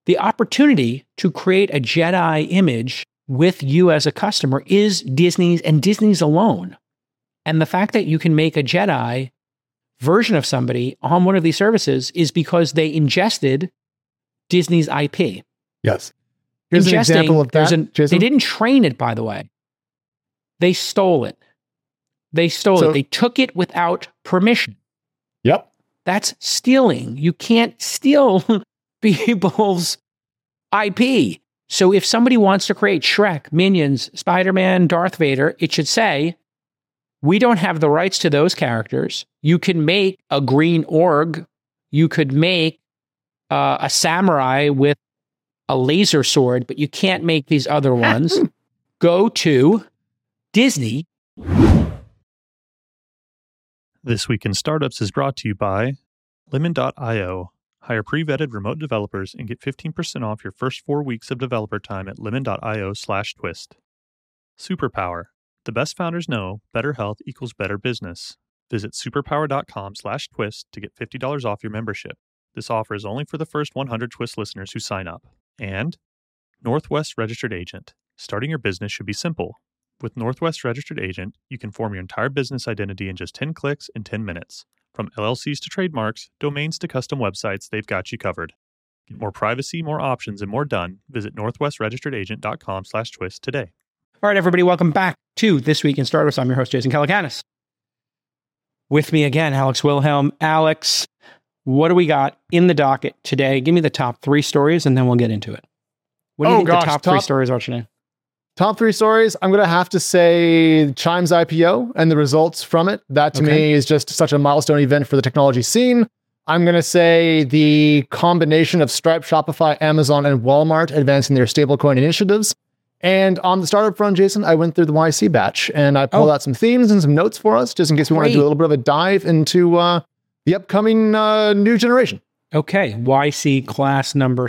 The opportunity to create a Jedi image with you as a customer is Disney's and Disney's alone. And the fact that you can make a Jedi version of somebody on one of these services is because they ingested Disney's IP. Yes. Here's an example of that, Jason. They didn't train it, by the way. They stole it. They stole it. They took it without permission. Yep. That's stealing. You can't steal people's IP. So if somebody wants to create Shrek, Minions, Spider-Man, Darth Vader, it should say, we don't have the rights to those characters. You can make a green org. You could make a samurai with a laser sword, but you can't make these other ones. Go to Disney. This Week in Startups is brought to you by Lemon.io. Hire pre-vetted remote developers and get 15% off your first 4 weeks of developer time at lemon.io/twist. Superpower. The best founders know better health equals better business. Visit superpower.com/twist to get $50 off your membership. This offer is only for the first 100 Twist listeners who sign up. And Northwest Registered Agent. Starting your business should be simple. With Northwest Registered Agent, you can form your entire business identity in just 10 clicks in 10 minutes. From LLCs to trademarks, domains to custom websites, they've got you covered. Get more privacy, more options, and more done. Visit northwestregisteredagent.com/twist today. All right, everybody, welcome back to This Week in Startups. I'm your host, Jason Calacanis. With me again, Alex Wilhelm. Alex, what do we got in the docket today? Give me the top 3 stories, and then we'll get into it. What do you think the top 3 stories are today? Top 3 stories, I'm going to have to say Chime's IPO and the results from it. That to me is just such a milestone event for the technology scene. I'm going to say the combination of Stripe, Shopify, Amazon, and Walmart advancing their stablecoin initiatives. And on the startup front, Jason, I went through the YC batch and I pulled out some themes and some notes for us, just in case we want to do a little bit of a dive into the upcoming new generation. Okay, YC class number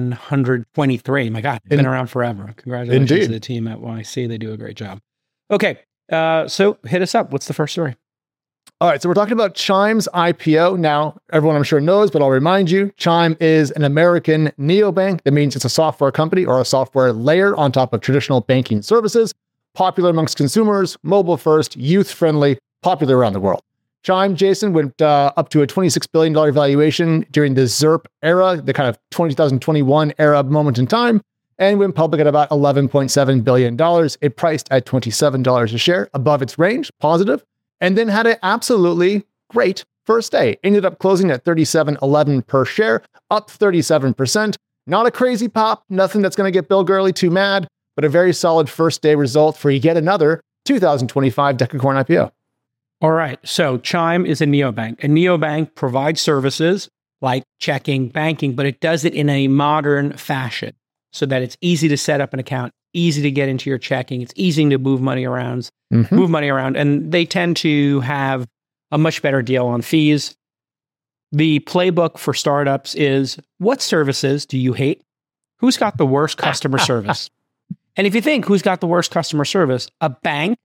723. My God, it's been around forever. Congratulations to the team at YC. They do a great job. Okay, so hit us up. What's the first story? All right, so we're talking about Chime's IPO. Now, everyone I'm sure knows, but I'll remind you, Chime is an American neobank. That means it's a software company or a software layer on top of traditional banking services, popular amongst consumers, mobile first, youth friendly, popular around the world. Chime, Jason, went up to a $26 billion valuation during the ZIRP era, the kind of 2021 era moment in time, and went public at about $11.7 billion. It priced at $27 a share, above its range, positive, and then had an absolutely great first day. Ended up closing at $37.11 per share, up 37%. Not a crazy pop, nothing that's going to get Bill Gurley too mad, but a very solid first day result for yet another 2025 Decacorn IPO. All right, so Chime is a neobank. A neobank provides services like checking, banking, but it does it in a modern fashion so that it's easy to set up an account, easy to get into your checking, it's easy to move money around, and they tend to have a much better deal on fees. The playbook for startups is, what services do you hate? Who's got the worst customer service? And if you think who's got the worst customer service, a bank,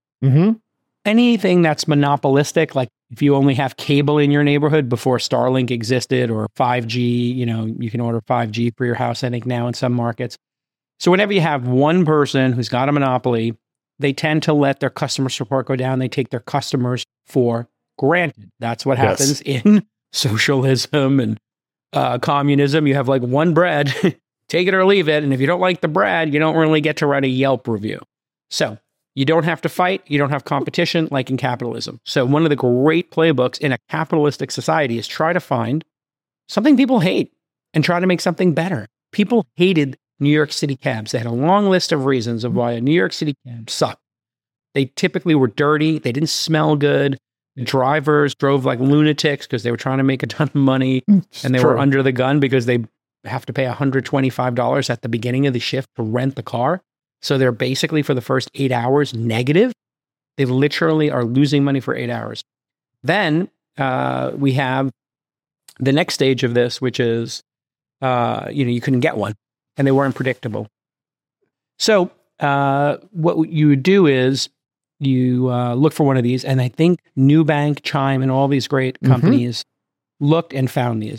anything that's monopolistic, like if you only have cable in your neighborhood before Starlink existed or 5G, you can order 5G for your house, I think now in some markets. So whenever you have one person who's got a monopoly, they tend to let their customer support go down. They take their customers for granted. That's what happens in socialism and communism. You have like one bread, take it or leave it. And if you don't like the bread, you don't really get to write a Yelp review. So you don't have to fight. You don't have competition like in capitalism. So one of the great playbooks in a capitalistic society is try to find something people hate and try to make something better. People hated New York City cabs. They had a long list of reasons of why a New York City cab sucked. They typically were dirty. They didn't smell good. The drivers drove like lunatics because they were trying to make a ton of money and they were under the gun because they have to pay $125 at the beginning of the shift to rent the car. So they're basically for the first 8 hours negative. They literally are losing money for 8 hours. Then we have the next stage of this, which is, you couldn't get one and they weren't predictable. So what you would do is you look for one of these. And I think Nubank, Chime, and all these great companies looked and found these.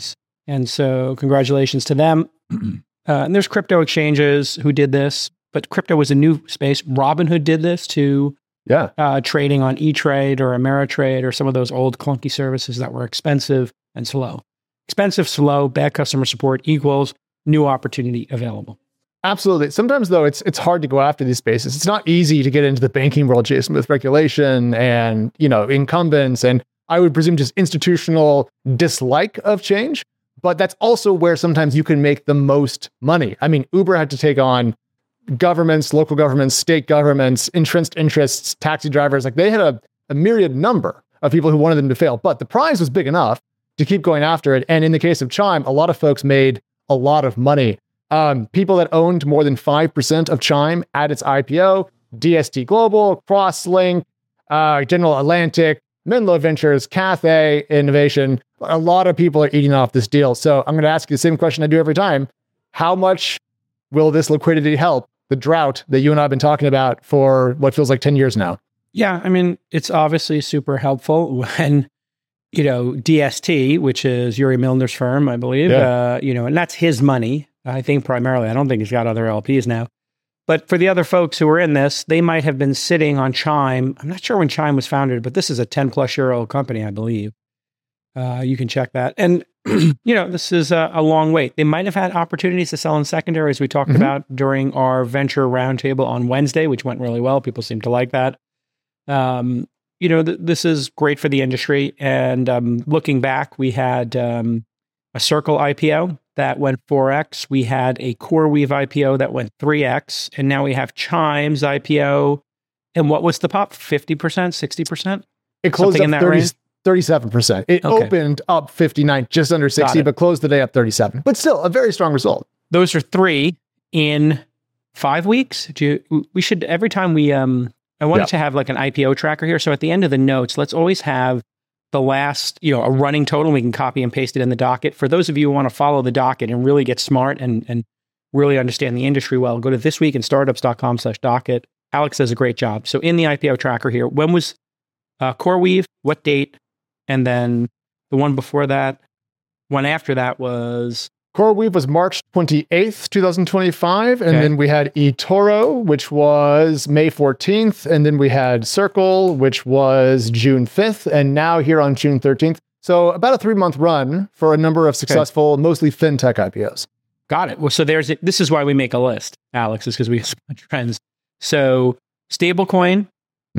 And so congratulations to them. And there's crypto exchanges who did this, but crypto was a new space. Robinhood did this too. Trading on E-Trade or Ameritrade or some of those old clunky services that were expensive and slow. Expensive, slow, bad customer support equals new opportunity available. Absolutely. Sometimes, though, it's hard to go after these spaces. It's not easy to get into the banking world, Jason, with regulation and, incumbents, and I would presume just institutional dislike of change. But that's also where sometimes you can make the most money. I mean, Uber had to take on governments, local governments, state governments, entrenched interests, taxi drivers. Like, they had a myriad number of people who wanted them to fail, but the prize was big enough to keep going after it. And in the case of Chime, a lot of folks made a lot of money. People that owned more than 5% of Chime at its IPO, DST Global, Crosslink, General Atlantic, Menlo Ventures, Cathay Innovation. A lot of people are eating off this deal. So I'm going to ask you the same question I do every time. How much will this liquidity help the drought that you and I have been talking about for what feels like 10 years now? Yeah, I mean, it's obviously super helpful when, DST, which is Yuri Milner's firm, I believe, and that's his money, I think primarily. I don't think he's got other LPs now. But for the other folks who were in this, they might have been sitting on Chime. I'm not sure when Chime was founded, but this is a 10 plus year old company, I believe. You can check that. And, this is a long wait. They might have had opportunities to sell in secondary, as we talked about during our venture roundtable on Wednesday, which went really well. People seem to like that. This is great for the industry. And looking back, we had a Circle IPO that went 4x. We had a CoreWeave IPO that went 3x. And now we have Chime's IPO. And what was the pop? 50%, 60%? It closed up 37%. It opened up 59, just under 60, but closed the day up 37. But still, a very strong result. Those are 3 in 5 weeks. We should, every time we, I wanted to have like an IPO tracker here. So at the end of the notes, let's always have the last, a running total. We can copy and paste it in the docket. For those of you who want to follow the docket and really get smart and really understand the industry well, go to thisweekinstartups.com/docket. Alex does a great job. So in the IPO tracker here, when was CoreWeave? What date? And then the one before that, one after that was... CoreWeave was March 28th, 2025. And then we had eToro, which was May 14th. And then we had Circle, which was June 5th. And now here on June 13th. So about a 3-month run for a number of successful, mostly fintech IPOs. Got it. Well, so this is why we make a list, Alex, is because we have so much trends. So stablecoin,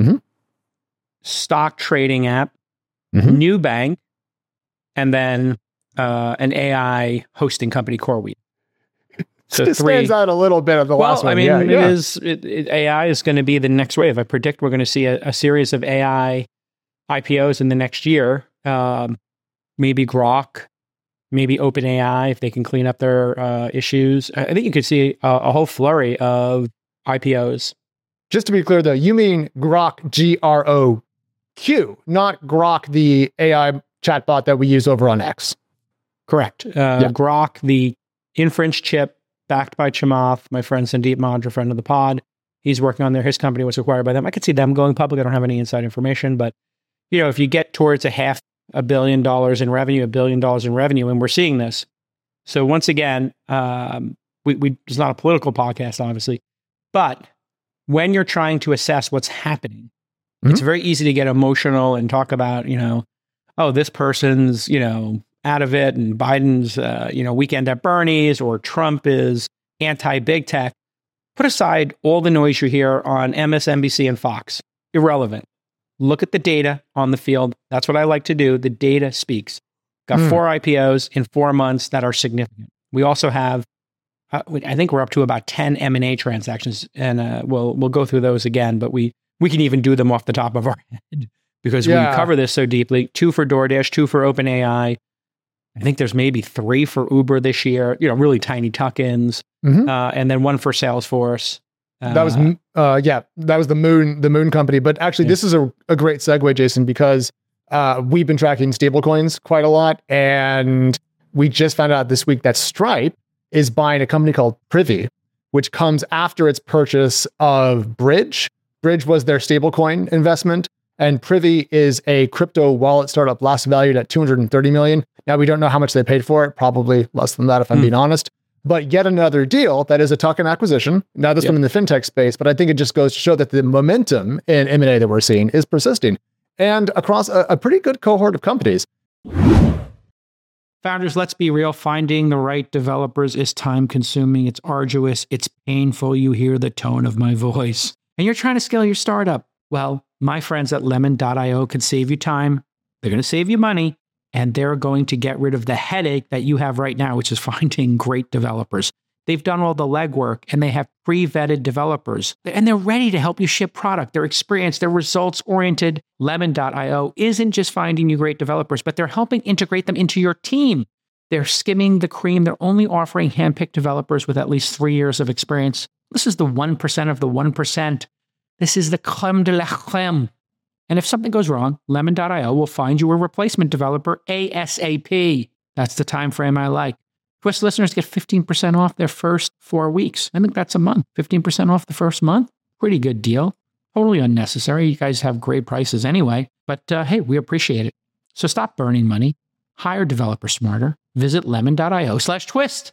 stock trading app, new bank, and then an AI hosting company, CoreWeave. So it stands out a little bit of the last one. I mean, AI is going to be the next wave. I predict we're going to see a series of AI IPOs in the next year. Maybe Grok, maybe OpenAI, if they can clean up their issues. I think you could see a whole flurry of IPOs. Just to be clear, though, you mean Grok, G-R-O-Q, not Grok, the AI chatbot that we use over on X. Correct. Grok, the inference chip backed by Chamath, my friend Sandeep Mandra, friend of the pod. He's working on his company was acquired by them. I could see them going public. I don't have any inside information, but if you get towards $500 million in revenue, $1 billion in revenue, and we're seeing this. So once again, it's not a political podcast, obviously, but when you're trying to assess what's happening, it's very easy to get emotional and talk about, this person's, out of it, and Biden's, weekend at Bernie's, or Trump is anti-big tech. Put aside all the noise you hear on MSNBC and Fox. Irrelevant. Look at the data on the field. That's what I like to do. The data speaks. Got 4 IPOs in 4 months that are significant. We also have, I think we're up to about 10 M&A transactions, and we'll go through those again, but we can even do them off the top of our head because we cover this so deeply. 2 for DoorDash, 2 for OpenAI. I think there's maybe 3 for Uber this year, really tiny tuck-ins, and then 1 for Salesforce. That was the Moon company. But actually, this is a great segue, Jason, because we've been tracking stablecoins quite a lot, and we just found out this week that Stripe is buying a company called Privy, which comes after its purchase of Bridge. Bridge was their stablecoin investment, and Privy is a crypto wallet startup last valued at $230 million. Now, we don't know how much they paid for it, probably less than that if I'm being honest. But yet another deal that is a tuck-in acquisition. Now, this one in the fintech space, but I think it just goes to show that the momentum in M&A that we're seeing is persisting and across a pretty good cohort of companies. Founders, let's be real. Finding the right developers is time-consuming. It's arduous. It's painful. You hear the tone of my voice. And you're trying to scale your startup. Well, my friends at Lemon.io can save you time. They're going to save you money. And they're going to get rid of the headache that you have right now, which is finding great developers. They've done all the legwork and they have pre-vetted developers. And they're ready to help you ship product. They're experienced. They're results-oriented. Lemon.io isn't just finding you great developers, but they're helping integrate them into your team. They're skimming the cream. They're only offering handpicked developers with at least 3 years of experience. This is the 1% of the 1%. This is the creme de la creme. And if something goes wrong, Lemon.io will find you a replacement developer ASAP. That's the time frame I like. Twist listeners get 15% off their first 4 weeks. I think that's a month. 15% off the first month. Pretty good deal. Totally unnecessary. You guys have great prices anyway. But hey, we appreciate it. So stop burning money. Hire developers smarter. Visit lemon.io/twist.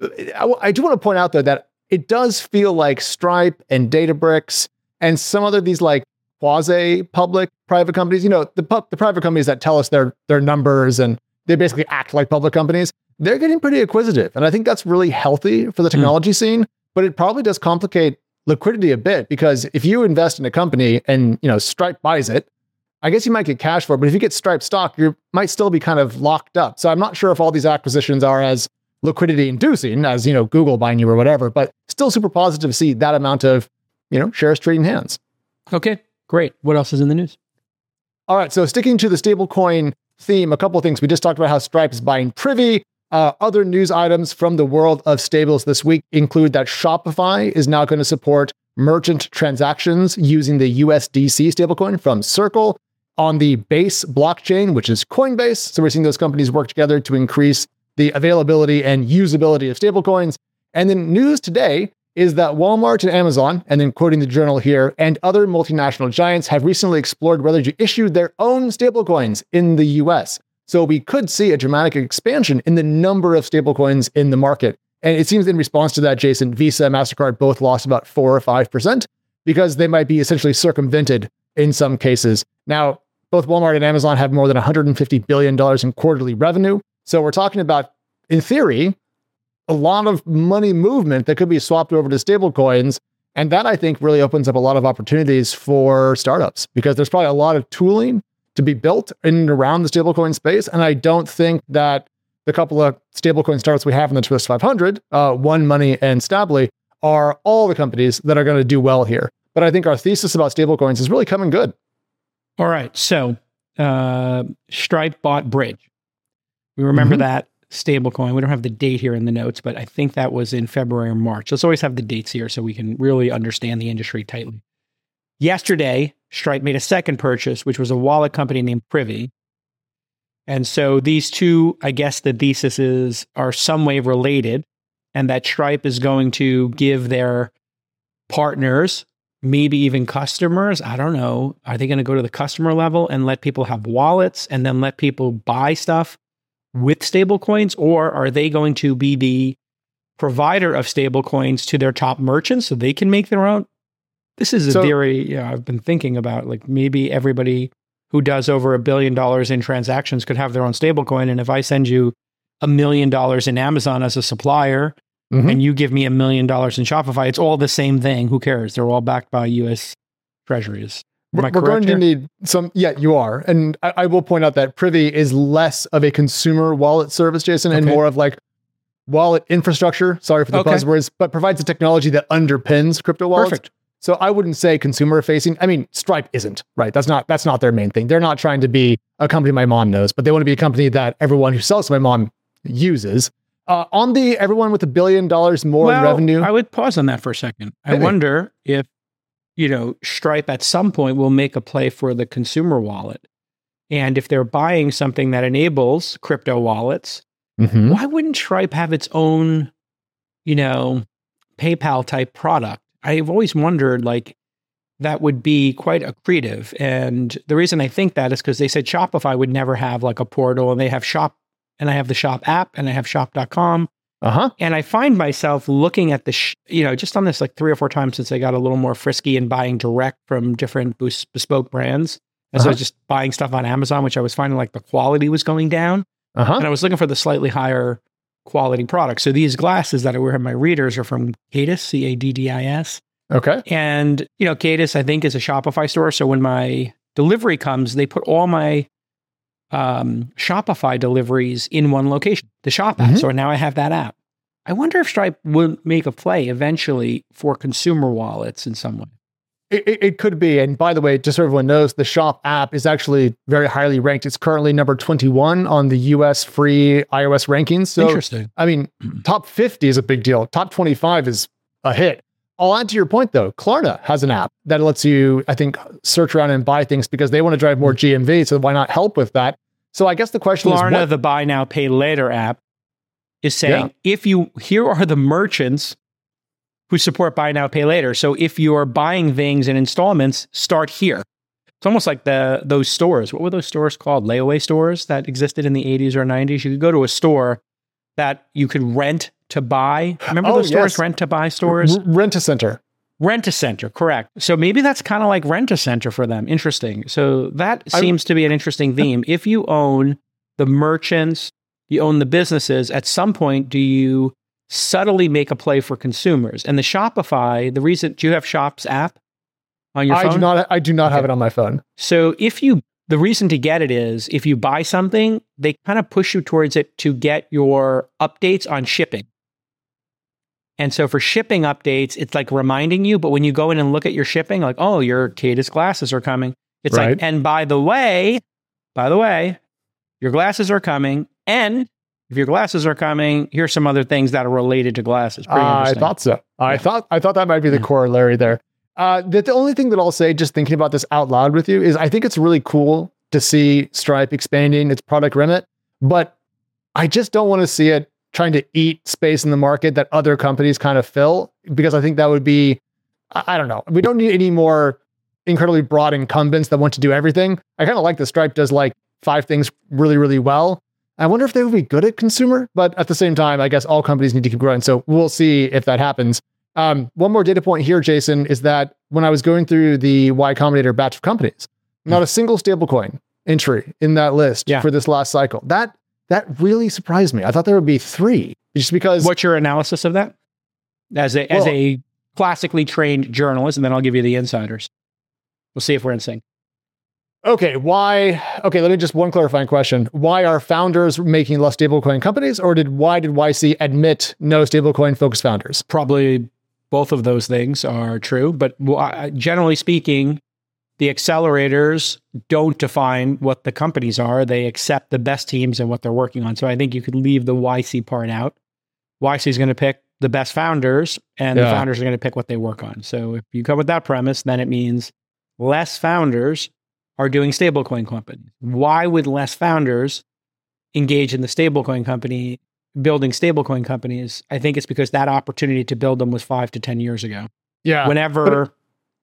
I do want to point out, though, that it does feel like Stripe and Databricks and some other these like quasi-public private companies, the private companies that tell us their numbers and they basically act like public companies, they're getting pretty acquisitive. And I think that's really healthy for the technology scene, but it probably does complicate liquidity a bit because if you invest in a company and, Stripe buys it, I guess you might get cash for it, but if you get Stripe stock, you might still be kind of locked up. So I'm not sure if all these acquisitions are as liquidity inducing as, Google buying you or whatever, but still super positive to see that amount of, shares trading hands. Okay. Great. What else is in the news? All right. So sticking to the stablecoin theme, a couple of things. We just talked about how Stripe is buying Privy. Other news items from the world of stables this week include that Shopify is now going to support merchant transactions using the USDC stablecoin from Circle on the Base blockchain, which is Coinbase. So we're seeing those companies work together to increase the availability and usability of stablecoins. And then news today is that Walmart and Amazon, and then quoting the journal here, and other multinational giants have recently explored whether to issue their own stablecoins in the US. So we could see a dramatic expansion in the number of stablecoins in the market. And it seems in response to that, Jason, Visa and MasterCard both lost about 4 or 5% because they might be essentially circumvented in some cases. Now, both Walmart and Amazon have more than $150 billion in quarterly revenue. So we're talking about, in theory, a lot of money movement that could be swapped over to stablecoins. And that, I think, really opens up a lot of opportunities for startups because there's probably a lot of tooling to be built in and around the stablecoin space. And I don't think that the couple of stablecoin startups we have in the Twist 500, One Money and Stably, are all the companies that are going to do well here. But I think our thesis about stablecoins is really coming good. All right. So Stripe bought Bridge. We remember that stablecoin. We don't have the date here in the notes, but I think that was in February or March. Let's always have the dates here so we can really understand the industry tightly. Yesterday, Stripe made a second purchase, which was a wallet company named Privy. And so these two, I guess the thesis is, are some way related, and that Stripe is going to give their partners, maybe even customers, I don't know, are they going to go to the customer level and let people have wallets and then let people buy stuff with stablecoins, or are they going to be the provider of stablecoins to their top merchants so they can make their own? This is a theory I've been thinking about. Like maybe everybody who does over $1 billion in transactions could have their own stablecoin. And if I send you $1 million in Amazon as a supplier and you give me $1 million in Shopify, it's all the same thing. Who cares? They're all backed by US treasuries. We're going to need some, you are. And I will point out that Privy is less of a consumer wallet service, Jason, and more of like wallet infrastructure. Sorry for the buzzwords, but provides the technology that underpins crypto wallets. Perfect. So I wouldn't say consumer facing. I mean, Stripe isn't, right? That's not their main thing. They're not trying to be a company my mom knows, but they want to be a company that everyone who sells to my mom uses. On the everyone with $1 billion more in revenue. I would pause on that for a second. I wonder if, Stripe at some point will make a play for the consumer wallet. And if they're buying something that enables crypto wallets, why wouldn't Stripe have its own, PayPal type product? I've always wondered, that would be quite accretive. And the reason I think that is because they said Shopify would never have like a portal, and they have and I have the Shop app, and I have shop.com. Uh-huh. And I find myself looking at the, just on this like 3 or 4 times since I got a little more frisky in buying direct from different bespoke brands. As I was just buying stuff on Amazon, which I was finding like the quality was going down. And I was looking for the slightly higher quality products. So these glasses that I wear in my readers are from Cadis, Caddis. Okay. And, Cadis, I think, is a Shopify store. So when my delivery comes, they put all my Shopify deliveries in one location, the Shop app. So now I have that app. I wonder if Stripe will make a play eventually for consumer wallets in some way. It could be. And by the way, just so everyone knows, the Shop app is actually very highly ranked. It's currently number 21 on the US free iOS rankings. So, interesting. I mean, top 50 is a big deal. Top 25 is a hit. I'll add to your point, though. Klarna has an app that lets you, I think, search around and buy things because they want to drive more GMV. So why not help with that? So I guess the question is, Klarna, the buy now, pay later app, is saying, here are the merchants who support buy now, pay later. So if you're buying things in installments, start here. It's almost like those stores. What were those stores called? Layaway stores that existed in the 80s or 90s. You could go to a store that you could rent to buy. Remember those stores, rent to buy stores? Rent-A-Center. Rent-A-Center, correct. So maybe that's kind of like Rent-A-Center for them. Interesting. So that seems to be an interesting theme. If you own the merchants, you own the businesses, at some point, do you subtly make a play for consumers? And the Shopify, do you have Shop's app on your phone? I do not have it on my phone. So the reason to get it is if you buy something, they kind of push you towards it to get your updates on shipping. And so for shipping updates, it's like reminding you, but when you go in and look at your shipping, like, oh, your Cadis glasses are coming. It's like, and by the way, your glasses are coming. And if your glasses are coming, here's some other things that are related to glasses. I thought so. I thought that might be the corollary there. The only thing that I'll say, just thinking about this out loud with you, is I think it's really cool to see Stripe expanding its product remit, but I just don't want to see it trying to eat space in the market that other companies kind of fill, because I think that would be, I don't know. We don't need any more incredibly broad incumbents that want to do everything. I kind of like that Stripe does like 5 things really, really well. I wonder if they would be good at consumer, but at the same time, I guess all companies need to keep growing. So we'll see if that happens. One more data point here, Jason, is that when I was going through the Y Combinator batch of companies, not a single stablecoin entry in that list for this last cycle. That really surprised me. I thought there would be 3, just because. What's your analysis of that? As a classically trained journalist, and then I'll give you the insiders. We'll see if we're in sync. Okay, let me just one clarifying question. Why are founders making less stablecoin companies, or why did YC admit no stablecoin focused founders? Probably both of those things are true, but generally speaking, the accelerators don't define what the companies are. They accept the best teams and what they're working on. So I think you could leave the YC part out. YC is going to pick the best founders, and the founders are going to pick what they work on. So if you come with that premise, then it means less founders are doing stablecoin companies. Why would less founders engage in the stablecoin company, building stablecoin companies? I think it's because that opportunity to build them was 5 to 10 years ago. Yeah. Whenever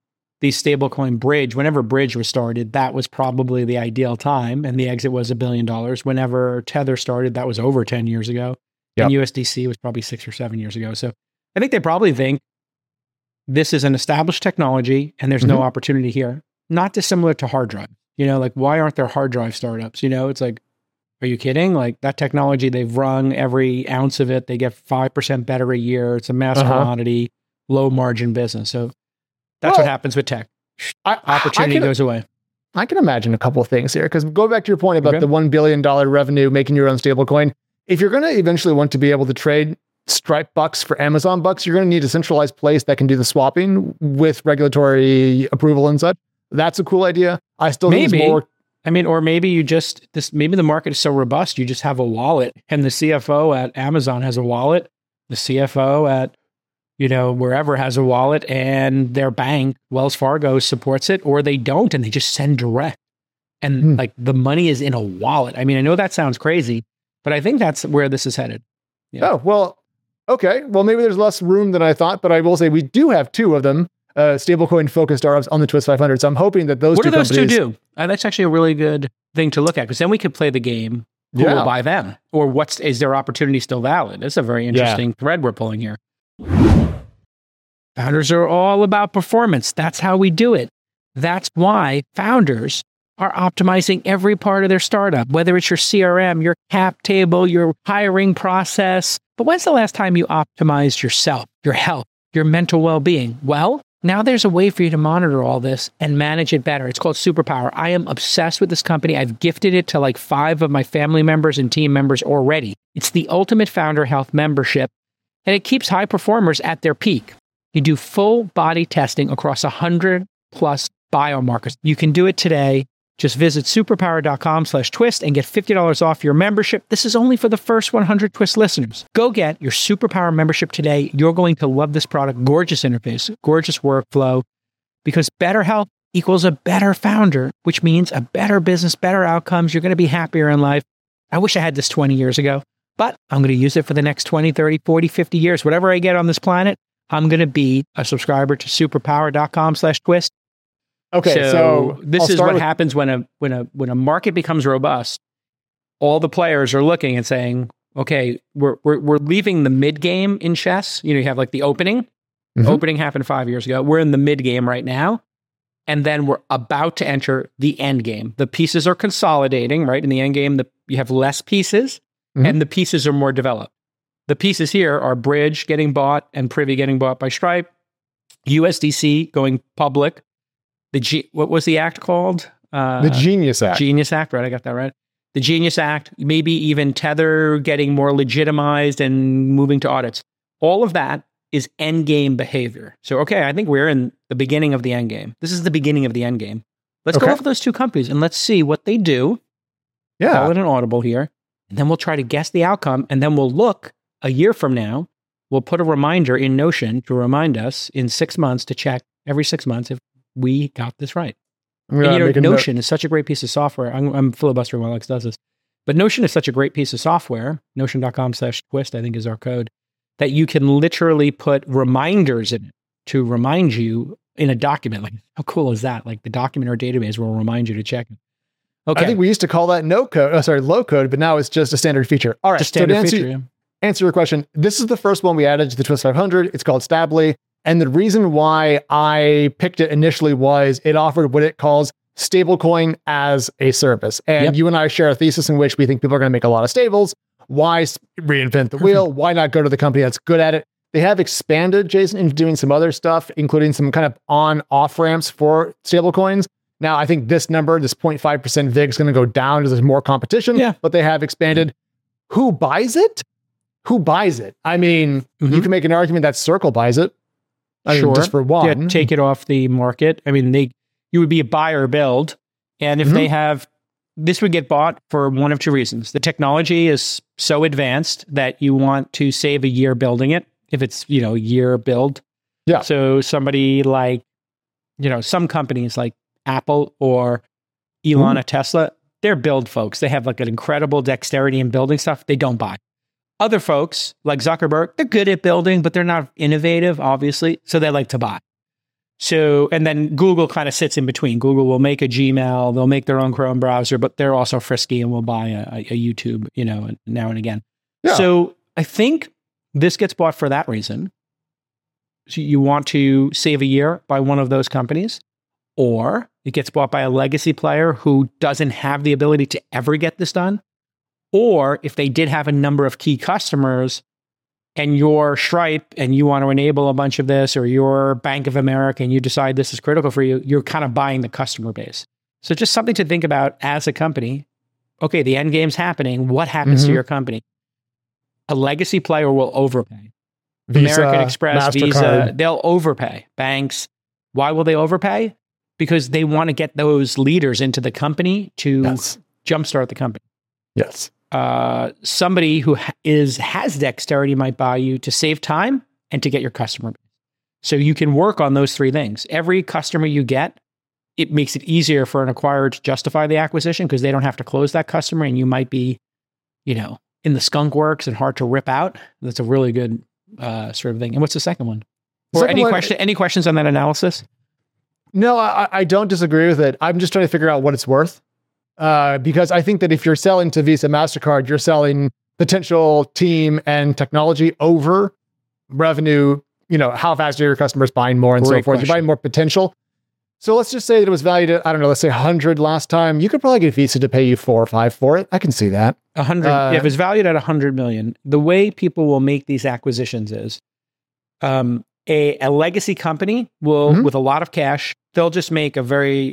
Bridge was started, that was probably the ideal time, and the exit was $1 billion. Whenever Tether started, that was over 10 years ago. And USDC was probably 6 or 7 years ago. So I think they probably think this is an established technology and there's no opportunity here. Not dissimilar to hard drive. Like, why aren't there hard drive startups? It's like, are you kidding? Like, that technology, they've run every ounce of it. They get 5% better a year. It's a mass commodity, low margin business. So that's what happens with tech. Opportunity goes away. I can imagine a couple of things here, because go back to your point about the $1 billion revenue, making your own stablecoin. If you're going to eventually want to be able to trade Stripe bucks for Amazon bucks, you're going to need a centralized place that can do the swapping with regulatory approval and such. That's a cool idea. I still think it's more. I mean, or maybe maybe the market is so robust, you just have a wallet, and the CFO at Amazon has a wallet. The CFO at, wherever has a wallet, and their bank, Wells Fargo, supports it, or they don't, and they just send direct. And like the money is in a wallet. I mean, I know that sounds crazy, but I think that's where this is headed. Yeah. Oh, well, okay. Well, maybe there's less room than I thought, but I will say we do have 2 of them. Stablecoin focused startups on the Twist 500. So I'm hoping that those what two do those companies... two do? That's actually a really good thing to look at, because then we could play the game who will buy them? Or is their opportunity still valid? That's a very interesting thread we're pulling here. Founders are all about performance. That's how we do it. That's why founders are optimizing every part of their startup, whether it's your CRM, your cap table, your hiring process. But when's the last time you optimized yourself, your health, your mental well-being? Well, now there's a way for you to monitor all this and manage it better. It's called Superpower. I am obsessed with this company. I've gifted it to like 5 of my family members and team members already. It's the ultimate founder health membership, and it keeps high performers at their peak. You do full body testing across 100 plus biomarkers. You can do it today. Just visit superpower.com/twist and get $50 off your membership. This is only for the first 100 Twist listeners. Go get your Superpower membership today. You're going to love this product. Gorgeous interface, gorgeous workflow, because better health equals a better founder, which means a better business, better outcomes. You're going to be happier in life. I wish I had this 20 years ago, but I'm going to use it for the next 20, 30, 40, 50 years. Whatever I get on this planet, I'm going to be a subscriber to superpower.com/twist. Okay, so this is what happens when a market becomes robust. All the players are looking and saying, "Okay, we're leaving the mid game in chess. You have like the opening. Mm-hmm. Opening happened 5 years ago. We're in the mid game right now, and then we're about to enter the end game. The pieces are consolidating, right? In the end game, you have less pieces, mm-hmm. and the pieces are more developed. The pieces here are Bridge getting bought and Privy getting bought by Stripe, USDC going public." What was the act called? The Genius Act. Genius Act, right? I got that right. The Genius Act, maybe even Tether getting more legitimized and moving to audits. All of that is end game behavior. So, okay, I think we're in the beginning of the end game. This is the beginning of the end game. Let's go over those two companies and let's see what they do. Yeah. Call it an audible here. And then we'll try to guess the outcome. And then we'll look a year from now. We'll put a reminder in Notion to remind us in 6 months to check every 6 months if we got this right. And, Notion is such a great piece of software. I'm filibustering while Alex does this. But Notion is such a great piece of software. Notion.com/twist, I think, is our code, that you can literally put reminders in it to remind you in a document. Like, how cool is that? Like the document or database will remind you to check it. Okay. I think we used to call that low code, but now it's just a standard feature. All right. So to answer your question, this is the first one we added to the Twist 500. It's called Stably. And the reason why I picked it initially was it offered what it calls stablecoin as a service. And you and I share a thesis in which we think people are going to make a lot of stables. Why reinvent the wheel? Why not go to the company that's good at it? They have expanded, Jason, into doing some other stuff, including some kind of on-off ramps for stablecoins. Now, I think this number, this 0.5% VIG, is going to go down as there's more competition. Yeah. But they have expanded. Who buys it? Who buys it? I mean, you can make an argument that Circle buys it. Sure. Just for one. Yeah, take it off the market. I mean, you would be a buy or build. And if they have, this would get bought for one of two reasons. The technology is so advanced that you want to save a year building it. If it's, a year build. Yeah. So somebody like, some companies like Apple or Elon at Tesla, they're build folks. They have like an incredible dexterity in building stuff. They don't buy. Other folks, like Zuckerberg, they're good at building, but they're not innovative, obviously, so they like to buy. So, and then Google kind of sits in between. Google will make a Gmail, they'll make their own Chrome browser, but they're also frisky and will buy a YouTube, now and again. Yeah. So I think this gets bought for that reason. So you want to save a year by one of those companies, or it gets bought by a legacy player who doesn't have the ability to ever get this done. Or if they did have a number of key customers and you're Stripe and you want to enable a bunch of this, or you're Bank of America and you decide this is critical for you, you're kind of buying the customer base. So just something to think about as a company. Okay, the end game's happening. What happens to your company? A legacy player will overpay. Visa, American Express, MasterCard. Visa, they'll overpay. Banks, why will they overpay? Because they want to get those leaders into the company to jumpstart the company. Yes. Somebody who has dexterity might buy you to save time and to get your customer base. So you can work on those three things. Every customer you get, it makes it easier for an acquirer to justify the acquisition because they don't have to close that customer, and you might be, in the skunk works and hard to rip out. That's a really good sort of thing. And what's the second one? Any questions on that analysis? No, I don't disagree with it. I'm just trying to figure out what it's worth. because I think that if you're selling to Visa, MasterCard, you're selling potential team and technology over revenue. How fast are your customers buying more and so forth? You're buying more potential. So let's just say that it was valued at, I don't know, let's say 100 last time. You could probably get Visa to pay you 4 or 5 for it. I can see that. 100. If it's valued at 100 million, the way people will make these acquisitions is a legacy company will, with a lot of cash, they'll just make a very,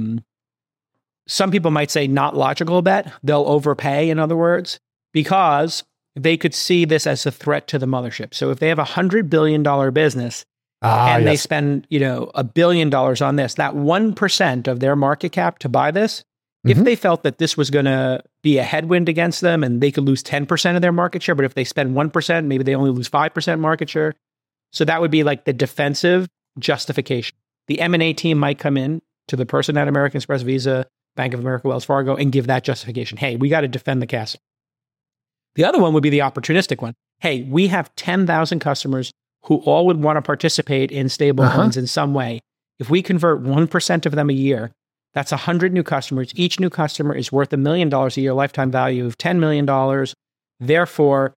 some people might say not logical bet. They'll overpay, in other words, because they could see this as a threat to the mothership. So if they have $100 billion business, they spend, $1 billion on this, that 1% of their market cap to buy this, if they felt that this was going to be a headwind against them and they could lose 10% of their market share, but if they spend 1%, maybe they only lose 5% market share. So that would be like the defensive justification. The M&A team might come in to the person at American Express, Visa, Bank of America, Wells Fargo, and give that justification. Hey, we got to defend the castle. The other one would be the opportunistic one. Hey, we have 10,000 customers who all would want to participate in stablecoins in some way. If we convert 1% of them a year, that's 100 new customers. Each new customer is worth $1 million a year, lifetime value of $10 million. Therefore,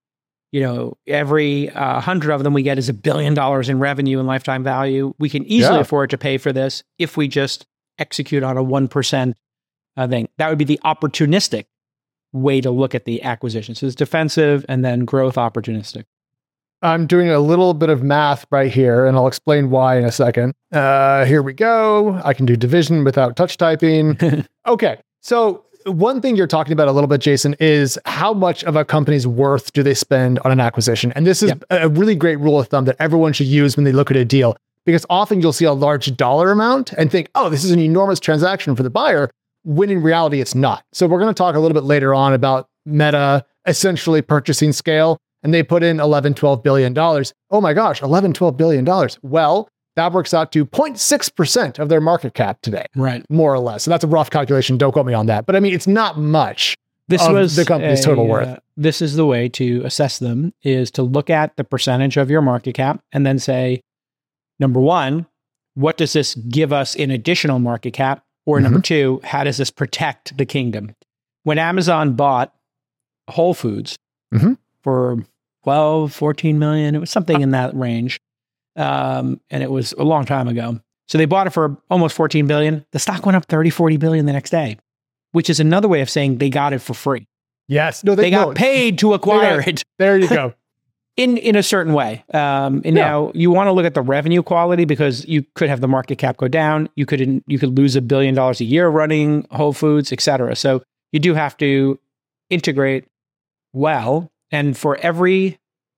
every 100 of them we get is $1 billion in revenue and lifetime value. We can easily afford to pay for this if we just execute on a 1% thing. That would be the opportunistic way to look at the acquisition. So it's defensive and then growth opportunistic. I'm doing a little bit of math right here, and I'll explain why in a second. Here we go. I can do division without touch typing. Okay. So one thing you're talking about a little bit, Jason, is how much of a company's worth do they spend on an acquisition? And this is a really great rule of thumb that everyone should use when they look at a deal, because often you'll see a large dollar amount and think, oh, this is an enormous transaction for the buyer, when in reality it's not. So we're going to talk a little bit later on about Meta essentially purchasing scale. And they put in $11-12 billion. Oh my gosh, $11-12 billion. Well, that works out to 0.6% of their market cap today. Right. More or less. So that's a rough calculation. Don't quote me on that. But I mean, it's not much of the company's total worth. This is the way to assess them, is to look at the percentage of your market cap and then say, number one, what does this give us in additional market cap? Or number two, how does this protect the kingdom? When Amazon bought Whole Foods for 12, 14 million. It was something in that range. And it was a long time ago. So they bought it for almost 14 billion. The stock went up 30, 40 billion the next day, which is another way of saying they got it for free. Yes. No, they got paid to acquire it. There you go. in a certain way. Now you want to look at the revenue quality, because you could have the market cap go down. You could lose $1 billion a year running Whole Foods, et cetera. So you do have to integrate well. And for every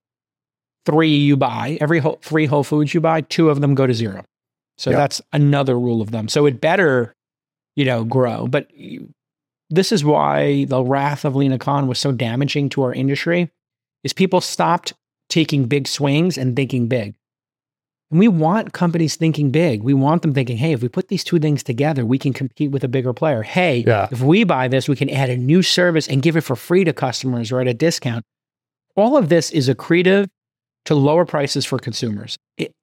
3 you buy, every 3 Whole Foods you buy, 2 of them go to zero. So that's another rule of thumb. So it better, grow. But this is why the wrath of Lina Khan was so damaging to our industry, is people stopped taking big swings and thinking big. And we want companies thinking big. We want them thinking, hey, if we put these two things together, we can compete with a bigger player. Hey, if we buy this, we can add a new service and give it for free to customers or at a discount. All of this is accretive to lower prices for consumers.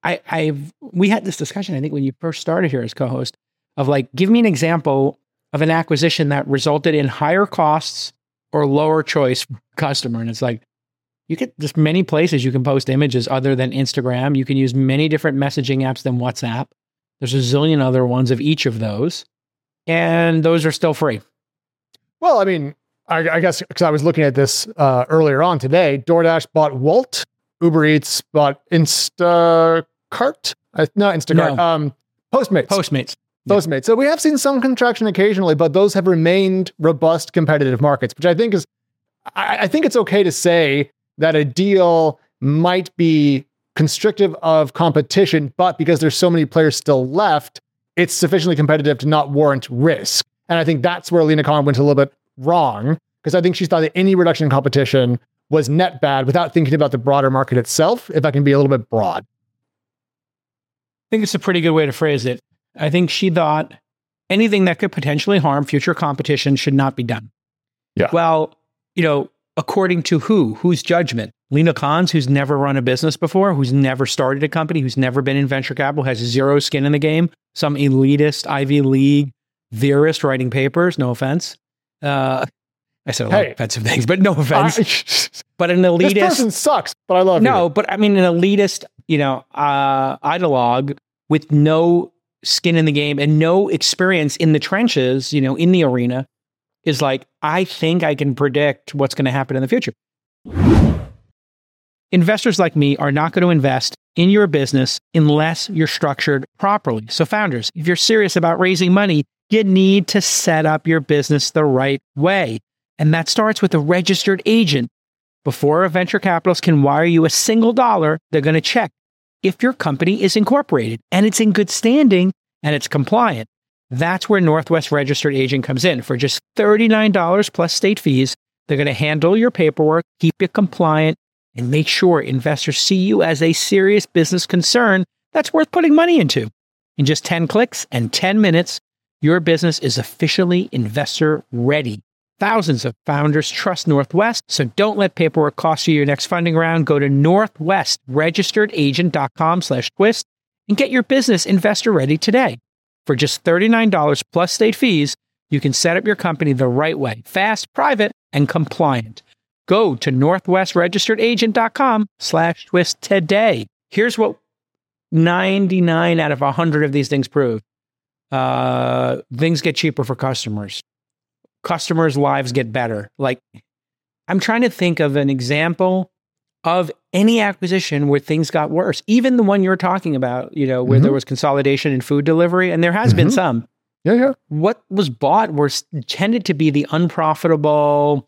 We had this discussion, I think, when you first started here as co-host, of like, give me an example of an acquisition that resulted in higher costs or lower choice for the customer. And it's like, there's many places you can post images other than Instagram. You can use many different messaging apps than WhatsApp. There's a zillion other ones of each of those, and those are still free. Well, I mean, I guess because I was looking at this earlier on today, DoorDash bought Wolt, Uber Eats bought Instacart. Postmates. Postmates. So we have seen some contraction occasionally, but those have remained robust competitive markets, which I think is, I think it's okay to say that a deal might be constrictive of competition, but because there's so many players still left, it's sufficiently competitive to not warrant risk. And I think that's where Lina Khan went a little bit wrong, because I think she thought that any reduction in competition was net bad without thinking about the broader market itself, if I can be a little bit broad. I think it's a pretty good way to phrase it. I think she thought anything that could potentially harm future competition should not be done. Yeah. Well, according to whose judgment? Lina Khan's, who's never run a business before, who's never started a company, who's never been in venture capital, has zero skin in the game, some elitist Ivy League theorist writing papers, no offense. I said a lot of offensive things, but no offense. But an elitist... This person sucks, but I love you. No, but I mean, an elitist, ideologue with no skin in the game and no experience in the trenches, in the arena, is like, I think I can predict what's going to happen in the future. Investors like me are not going to invest in your business unless you're structured properly. So founders, if you're serious about raising money, you need to set up your business the right way. And that starts with a registered agent. Before a venture capitalist can wire you a single dollar, they're going to check if your company is incorporated and it's in good standing and it's compliant. That's where Northwest Registered Agent comes in. For just $39 plus state fees, they're going to handle your paperwork, keep you compliant, and make sure investors see you as a serious business concern that's worth putting money into. In just 10 clicks and 10 minutes, your business is officially investor ready. Thousands of founders trust Northwest, so don't let paperwork cost you your next funding round. Go to northwestregisteredagent.com/twist and get your business investor ready today. For just $39 plus state fees, you can set up your company the right way, fast, private, and compliant. Go to northwestregisteredagent.com/twist today. Here's what 99 out of 100 of these things prove. Things get cheaper for customers. Customers' lives get better. Like, I'm trying to think of an example of any acquisition where things got worse. Even the one you're talking about, where there was consolidation in food delivery, and there has been some. Yeah. What was bought tended to be the unprofitable,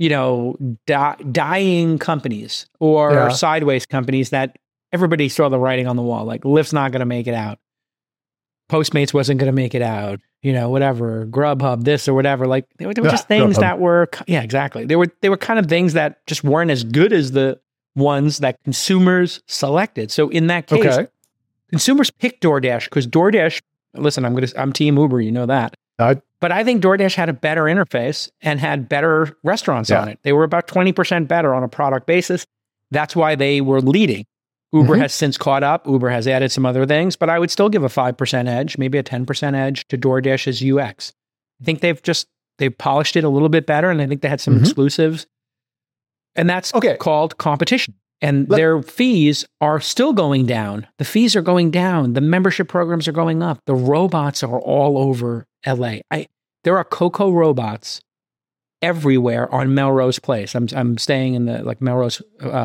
dying companies or sideways companies that everybody saw the writing on the wall. Like, Lyft's not going to make it out. Postmates wasn't going to make it out. Whatever, Grubhub, this or whatever. Like, they were just things that were, exactly. They were kind of things that just weren't as good as the ones that consumers selected. So in that case, consumers picked DoorDash because DoorDash, listen, I'm team Uber, you know that. But I think DoorDash had a better interface and had better restaurants on it. They were about 20% better on a product basis. That's why they were leading. Uber has since caught up. Uber has added some other things, but I would still give a 5% edge, maybe a 10% edge to DoorDash's UX. I think they've polished it a little bit better, and I think they had some exclusives. And that's called competition. And their fees are still going down. The fees are going down. The membership programs are going up. The robots are all over LA. There are Coco robots everywhere on Melrose Place. I'm staying in the Melrose,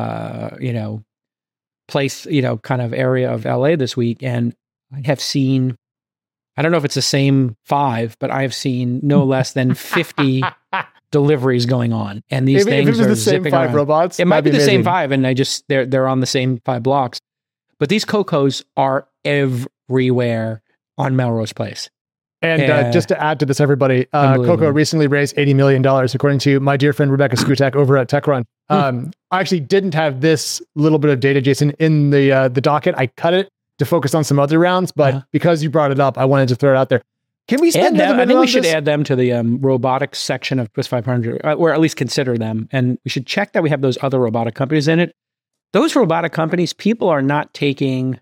place, kind of area of LA this week. And I have seen, I don't know if it's the same 5, but I have seen no less than 50 deliveries going on. And these things if it was are the same 5 around. robots, it might be the amazing. same 5, and they're on the same 5 blocks. But these Cocos are everywhere on Melrose Place. And just to add to this, everybody, Coco recently raised $80 million, according to my dear friend Rebecca Skutek over at TechRun. I actually didn't have this little bit of data, Jason, in the docket. I cut it to focus on some other rounds, but because you brought it up, I wanted to throw it out there. Can we spend another minute on this? I think we should add them to the robotics section of Twist 500, or at least consider them. And we should check that we have those other robotic companies in it. Those robotic companies, people are not taking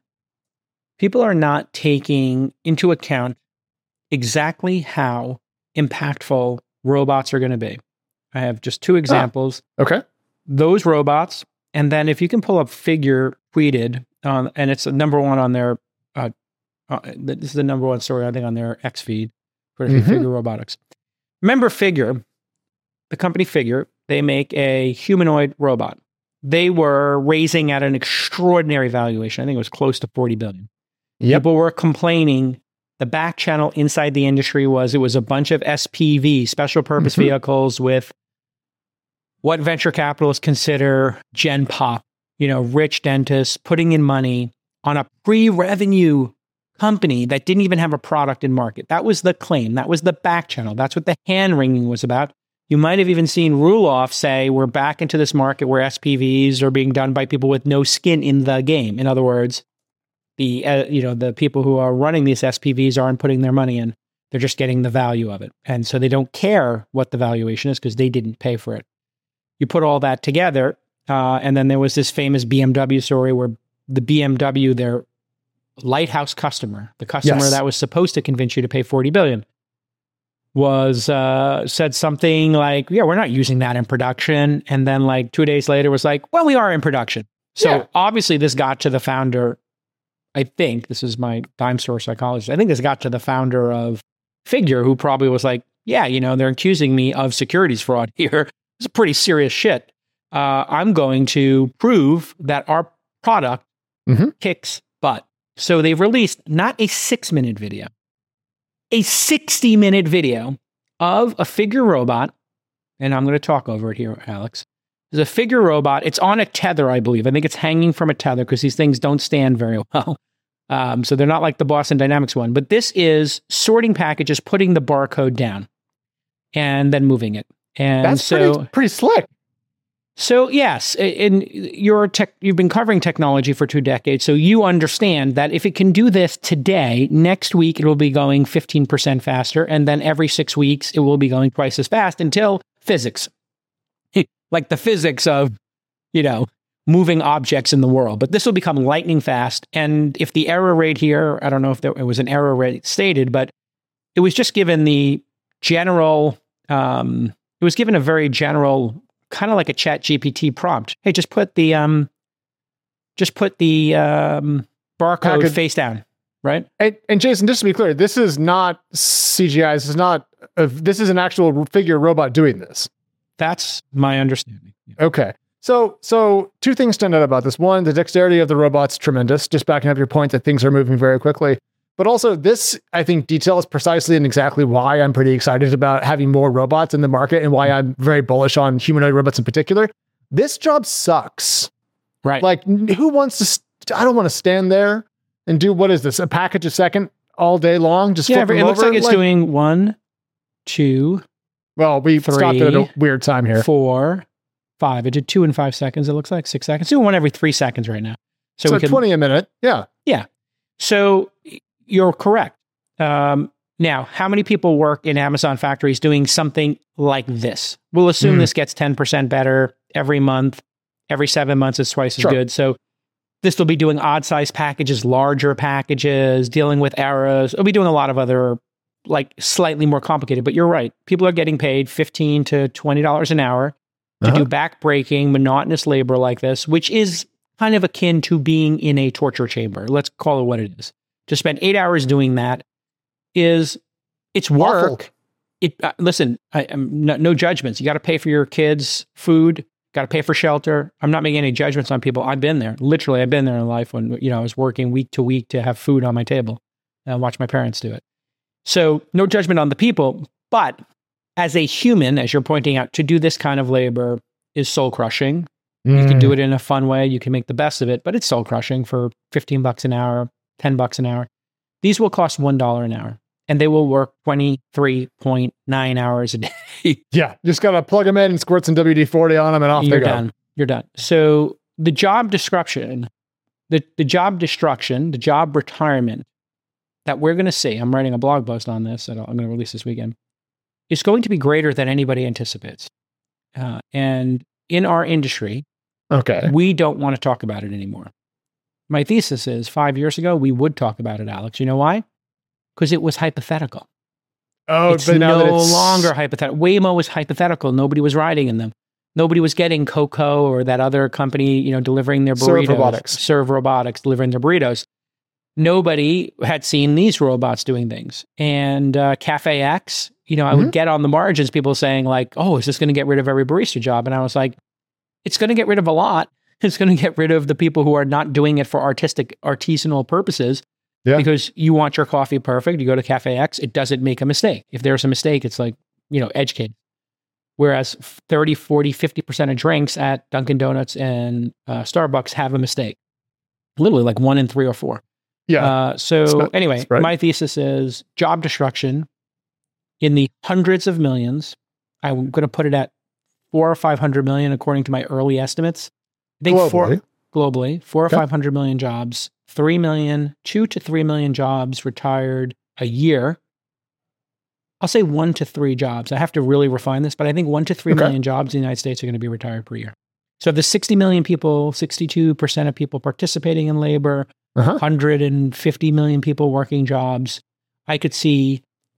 into account exactly how impactful robots are going to be. I have just 2 examples. Okay. Those robots, and then if you can pull up Figure tweeted, and it's a number 1 on their, this is the number 1 story, I think, on their X feed, for Figure Robotics. Remember Figure, the company Figure, they make a humanoid robot. They were raising at an extraordinary valuation. I think it was close to $40 billion. People were complaining. The back channel inside the industry was a bunch of SPV, special purpose vehicles, with what venture capitalists consider gen pop, rich dentists putting in money on a pre-revenue company that didn't even have a product in market. That was the claim. That was the back channel. That's what the hand-wringing was about. You might have even seen Roelof say, we're back into this market where SPVs are being done by people with no skin in the game. In other words, the people who are running these SPVs aren't putting their money in. They're just getting the value of it. And so they don't care what the valuation is because they didn't pay for it. You put all that together, and then there was this famous BMW story where the BMW, their lighthouse customer, the customer that was supposed to convince you to pay $40 billion, was said something like, yeah, we're not using that in production. And then like 2 days later was like, well, we are in production. So obviously this got to the founder. I think this is my dime store psychologist. I think this got to the founder of Figure, who probably was like, yeah, they're accusing me of securities fraud here. It's pretty serious shit. I'm going to prove that our product kicks butt. So they've released not a 6-minute video, a 60-minute video of a Figure robot. And I'm going to talk over it here, Alex. There's a Figure robot. It's on a tether, I believe. I think it's hanging from a tether because these things don't stand very well. So they're not like the Boston Dynamics one. But this is sorting packages, putting the barcode down, and then moving it. And that's pretty slick. So yes, you've been covering technology for 2 decades, so you understand that if it can do this today, next week it will be going 15% faster, and then every 6 weeks it will be going twice as fast until physics, like the physics of, moving objects in the world. But this will become lightning fast, and if the error rate here, I don't know if it was an error rate stated, but it was just given the general, it was given a very general, kind of like a Chat GPT prompt. Hey, just put the barcode face down, right? And Jason, just to be clear, this is not CGI. This is an actual Figure robot doing this. That's my understanding. Yeah. Okay. So 2 things stand out about this. One, the dexterity of the robot's tremendous, just backing up your point that things are moving very quickly. But also this, I think, details precisely and exactly why I'm pretty excited about having more robots in the market and why I'm very bullish on humanoid robots in particular. This job sucks. Right. Like, who wants to, I don't want to stand there and do, what is this, a package a second all day long? Just it looks like it's doing 1, 2. Well, we stopped at a weird time here. 4, 5. It did 2 in 5 seconds. It looks like 6 seconds. It's doing 1 every 3 seconds right now. So 20 a minute. Yeah. Yeah. So you're correct. Now, how many people work in Amazon factories doing something like this? We'll assume this gets 10% better every month. Every 7 months, it's twice as good. So this will be doing odd size packages, larger packages, dealing with errors. It'll be doing a lot of other, like, slightly more complicated. But you're right. People are getting paid $15 to $20 an hour to do back-breaking, monotonous labor like this, which is kind of akin to being in a torture chamber. Let's call it what it is. To spend 8 hours doing that it's work. Awful. Listen, I'm no judgments. You got to pay for your kids' food, got to pay for shelter. I'm not making any judgments on people. I've been there. Literally, I've been there in life when, I was working week to week to have food on my table and watch my parents do it. So no judgment on the people, but as a human, as you're pointing out, to do this kind of labor is soul crushing. You can do it in a fun way. You can make the best of it, but it's soul crushing for $15 an hour, $10 an hour. These will cost $1 an hour, and they will work 23.9 hours a day. Yeah, just got to plug them in and squirt some WD-40 on them, and off they go. You're done. So the job destruction, the job destruction, the job retirement that we're going to see, I'm writing a blog post on this that I'm going to release this weekend, is going to be greater than anybody anticipates. And in our industry, we don't want to talk about it anymore. My thesis is 5 years ago, we would talk about it, Alex. You know why? Because it was hypothetical. Oh, it's no longer hypothetical. Waymo was hypothetical. Nobody was riding in them. Nobody was getting Coco or that other company, delivering their burritos. Serve Robotics, delivering their burritos. Nobody had seen these robots doing things. And Cafe X, I would get on the margins, people saying like, oh, is this going to get rid of every barista job? And I was like, it's going to get rid of a lot. It's going to get rid of the people who are not doing it for artisanal purposes. Yeah. Because you want your coffee perfect. You go to Cafe X, it doesn't make a mistake. If there's a mistake, it's like, edge case. Whereas 30, 40, 50% of drinks at Dunkin' Donuts and Starbucks have a mistake. Literally like 1 in 3 or 4. Yeah. Anyway, my thesis is job destruction in the hundreds of millions. I'm going to put it at 400 or 500 million, according to my early estimates. I think globally, 400 or 500 million jobs, 2 to 3 million jobs retired a year. I'll say 1 to 3 jobs. I have to really refine this, but I think 1 to 3 million jobs in the United States are going to be retired per year. So of the 60 million people, 62% of people participating in labor, 150 million people working jobs, I could see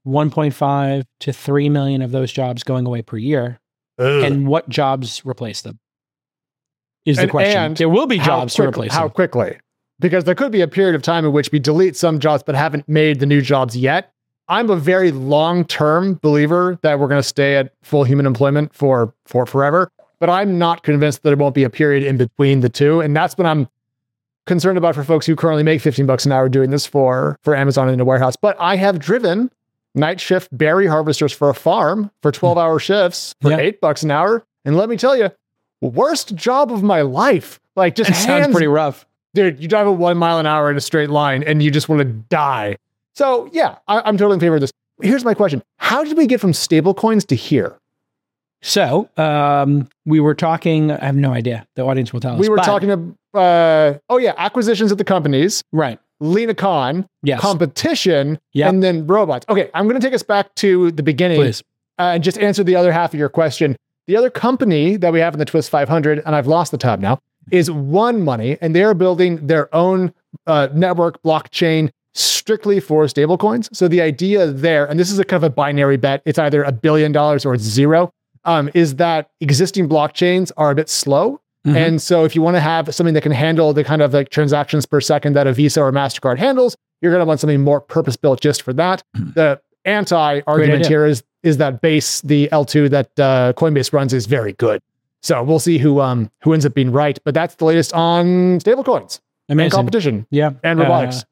1.5 to 3 million of those jobs going away per year. Ugh. And what jobs replace them? Is the question. And there will be jobs to replace how them. quickly? Because there could be a period of time in which we delete some jobs but haven't made the new jobs yet. I'm a very long-term believer that we're going to stay at full human employment for forever, but I'm not convinced that there won't be a period in between the two. And that's what I'm concerned about for folks who currently make $15 an hour doing this for Amazon in a warehouse. But I have driven night shift berry harvesters for a farm for 12-hour shifts for $8 an hour. And let me tell you, worst job of my life. Like, just sounds pretty rough. Dude, you drive at 1 mile an hour in a straight line and you just want to die. So yeah, I'm totally in favor of this. Here's my question. How did we get from stablecoins to here? So we were talking, I have no idea. The audience will tell us. We were talking about, acquisitions of the companies. Right. Lena Khan, yes. Competition, and then robots. Okay, I'm going to take us back to the beginning. Please. And just answer the other half of your question. The other company that we have in the Twist 500, and I've lost the tab now, is One Money, and they're building their own network blockchain strictly for stablecoins. So the idea there, and this is a kind of a binary bet, it's either $1 billion or it's zero, is that existing blockchains are a bit slow. Mm-hmm. And so if you want to have something that can handle the kind of like transactions per second that a Visa or MasterCard handles, you're going to want something more purpose-built just for that. The anti-argument here is that Base, the L2 that Coinbase runs, is very good. So we'll see who ends up being right. But that's the latest on stablecoins and competition, and robotics.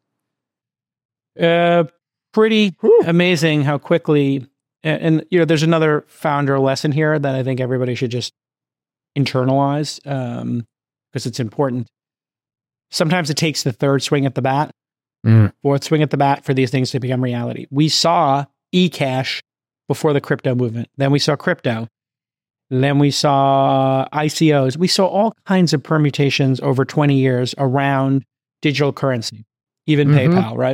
Pretty amazing how quickly, and there's another founder lesson here that I think everybody should just internalize because it's important. Sometimes it takes the third swing at the bat, fourth swing at the bat for these things to become reality. We saw eCash before the crypto movement. Then we saw crypto. Then we saw ICOs. We saw all kinds of permutations over 20 years around digital currency, even PayPal, right?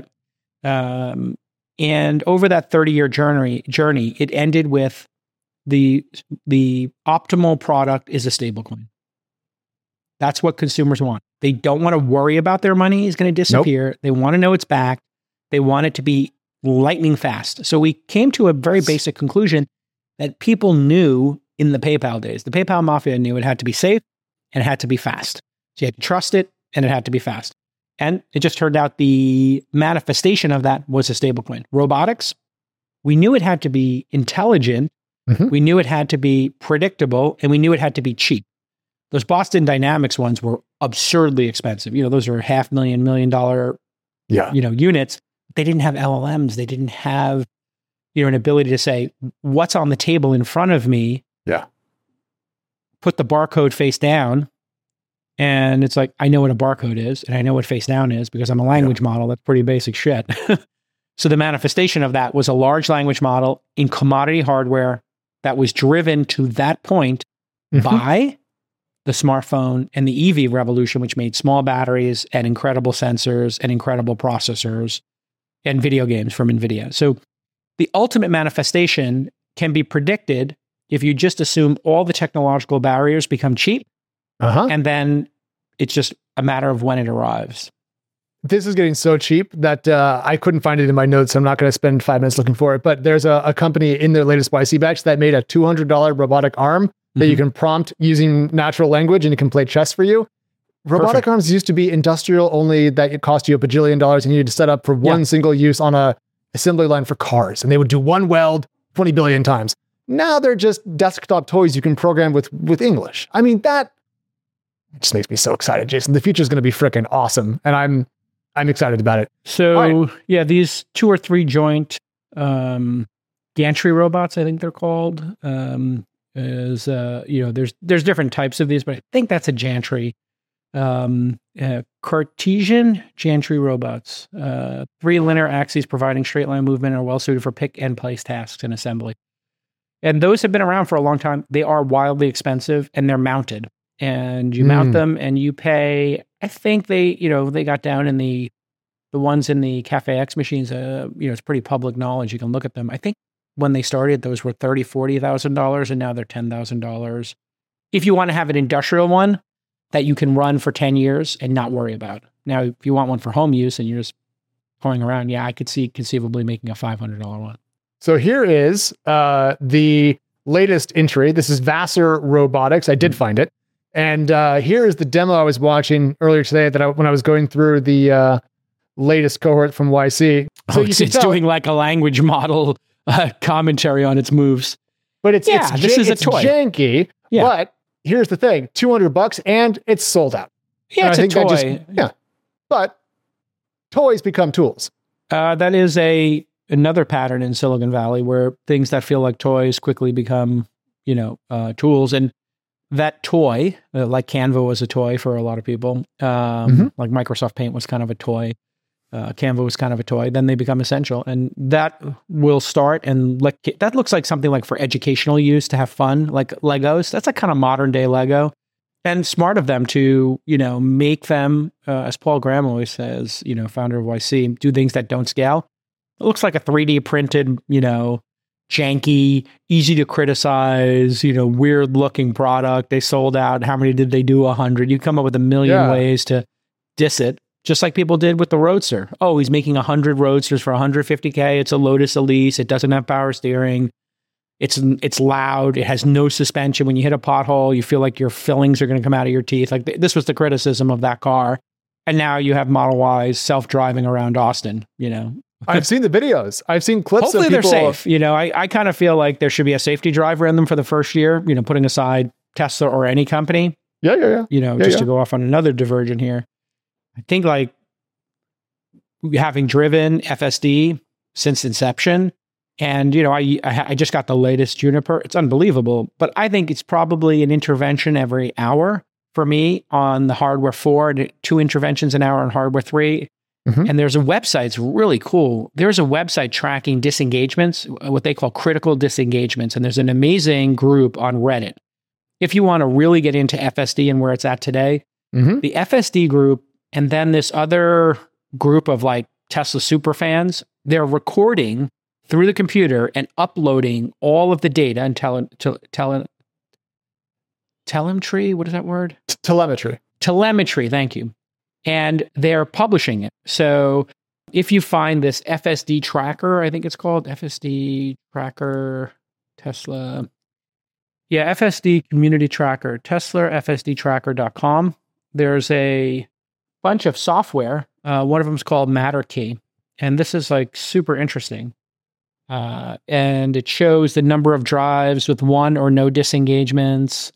And over that 30-year journey, it ended with the optimal product is a stablecoin. That's what consumers want. They don't want to worry about their money is going to disappear. Nope. They want to know it's back. They want it to be lightning fast. So we came to a very basic conclusion that people knew in the PayPal days. The PayPal mafia knew it had to be safe and it had to be fast. So you had to trust it and it had to be fast. And it just turned out the manifestation of that was a stablecoin. Robotics, we knew it had to be intelligent. Mm-hmm. We knew it had to be predictable, and we knew it had to be cheap. Those Boston Dynamics ones were absurdly expensive. Those are $500,000, $1 million, units. They didn't have LLMs. They didn't have, an ability to say, what's on the table in front of me? Yeah. Put the barcode face down. And it's like, I know what a barcode is, and I know what face down is because I'm a language model. That's pretty basic shit. So the manifestation of that was a large language model in commodity hardware that was driven to that point by the smartphone and the EV revolution, which made small batteries and incredible sensors and incredible processors and video games from NVIDIA. So the ultimate manifestation can be predicted if you just assume all the technological barriers become cheap. And then it's just a matter of when it arrives. This is getting so cheap that I couldn't find it in my notes, so I'm not going to spend 5 minutes looking for it. But there's a company in their latest YC batch that made a $200 robotic arm that you can prompt using natural language and it can play chess for you. Robotic arms used to be industrial only, that it cost you a bajillion dollars and you need to set up for one single use on a assembly line for cars. And they would do one weld 20 billion times. Now they're just desktop toys you can program with English. I mean, that just makes me so excited, Jason. The future is going to be freaking awesome, and I'm excited about it. So these 2 or 3 joint gantry robots, I think they're called. There's different types of these, but I think that's a gantry. Cartesian gantry robots. 3 linear axes providing straight line movement are well suited for pick and place tasks in assembly. And those have been around for a long time. They are wildly expensive, and they're mounted. And you mount them and you pay, I think they got down in the ones in the Cafe X machines, it's pretty public knowledge. You can look at them. I think when they started, those were $30,000, $40,000, and now they're $10,000. If you want to have an industrial one that you can run for 10 years and not worry about. Now, if you want one for home use and you're just going around, I could see conceivably making a $500 one. So here is the latest entry. This is Vassar Robotics. I did find it. And here is the demo I was watching earlier today when I was going through the latest cohort from YC. So it's doing like a language model commentary on its moves. But it's toy. Janky. Yeah. But here's the thing, $200 and it's sold out. Yeah, it's a toy. But toys become tools. That is another pattern in Silicon Valley where things that feel like toys quickly become, tools. And that toy, like Canva was a toy for a lot of people, like Microsoft Paint was kind of a toy, Canva was kind of a toy, then they become essential. And that will start, and that looks like something like for educational use to have fun, like Legos. That's a kind of modern day Lego. And smart of them to, make them, as Paul Graham always says, founder of YC, do things that don't scale. It looks like a 3D printed, janky, easy to criticize, weird looking product. They sold out. How many did they do? 100. You come up with a million ways to diss it, just like people did with the Roadster. Oh, he's making 100 Roadsters for $150K. It's a Lotus Elise. It doesn't have power steering. It's loud. It has no suspension. When you hit a pothole, you feel like your fillings are going to come out of your teeth. Like this was the criticism of that car. And now you have Model Ys self-driving around Austin, I've seen the videos. I've seen clips Hopefully of people. They're safe. I kind of feel like there should be a safety driver in them for the first year, putting aside Tesla or any company. Yeah. To go off on another divergent here. I think like having driven FSD since inception, and, I just got the latest Juniper. It's unbelievable, but I think it's probably an intervention every hour for me on the hardware 4 and 2 interventions an hour on hardware 3. And there's a website, it's really cool. There's a website tracking disengagements, what they call critical disengagements. And there's an amazing group on Reddit. If you want to really get into FSD and where it's at today, the FSD group, and then this other group of like Tesla super fans, they're recording through the computer and uploading all of the data and telemetry. What is that word? Telemetry. Telemetry. Thank you. And they're publishing it. So if you find this FSD tracker, I think it's called FSD tracker, Tesla. Yeah, FSD community tracker, Tesla FSDtracker.com. There's a bunch of software. One of them is called MatterKey. And this is like super interesting. And it shows the number of drives with one or no disengagements,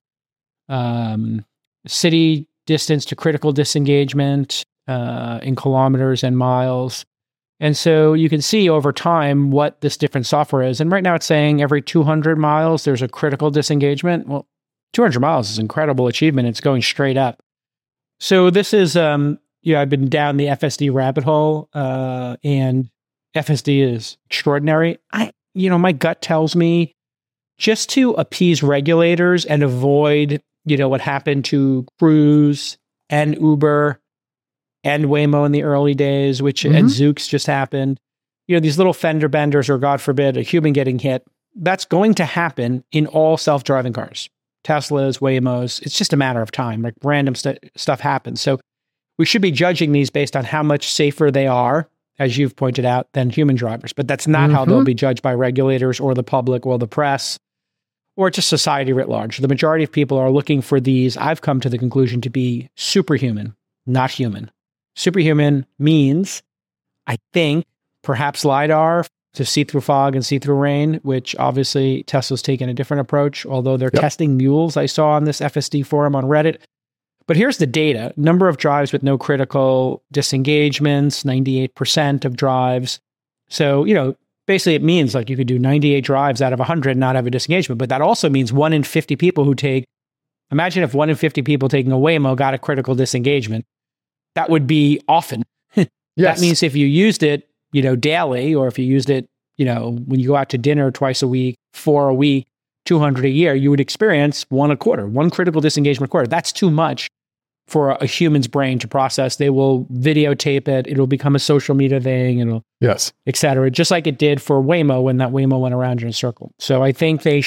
city distance to critical disengagement in kilometers and miles. And so you can see over time what this different software is. And right now it's saying every 200 miles, there's a critical disengagement. Well, 200 miles is an incredible achievement. It's going straight up. So this is, I've been down the FSD rabbit hole, and FSD is extraordinary. My gut tells me just to appease regulators and avoid, what happened to Cruise and Uber and Waymo in the early days, and Zoox just happened. These little fender benders, or God forbid, a human getting hit. That's going to happen in all self-driving cars. Teslas, Waymos. It's just a matter of time. Like random stuff happens. So we should be judging these based on how much safer they are, as you've pointed out, than human drivers. But that's not how they'll be judged by regulators or the public or the press or just society writ large. The majority of people are looking for these, I've come to the conclusion, to be superhuman, not human. Superhuman means, I think, perhaps LiDAR to see through fog and see through rain, which obviously Tesla's taken a different approach, although they're testing mules, I saw on this FSD forum on Reddit. But here's the data. Number of drives with no critical disengagements, 98% of drives. So, basically it means like you could do 98 drives out of 100 and not have a disengagement. But that also means 1 in 50 people imagine if 1 in 50 people taking a Waymo got a critical disengagement. That would be often. Yes. That means if you used it, daily, or if you used it, when you go out to dinner twice a week, 4 a week, 200 a year, you would experience 1 a quarter, 1 critical disengagement a quarter. That's too much for a human's brain to process. They will videotape it. It'll become a social media thing, et cetera. Just like it did for Waymo when that Waymo went around in a circle. So I think the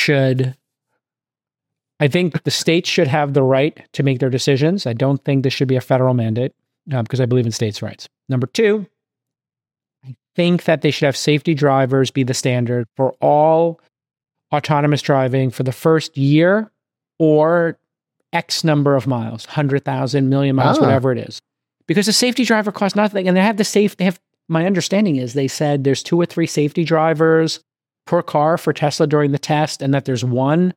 states should have the right to make their decisions. I don't think this should be a federal mandate because I believe in states' rights. Number 2, I think that they should have safety drivers be the standard for all autonomous driving for the first year or X number of miles, 100,000, million miles, whatever it is. Because a safety driver costs nothing. And my understanding is they said there's 2 or 3 safety drivers per car for Tesla during the test, and that there's 1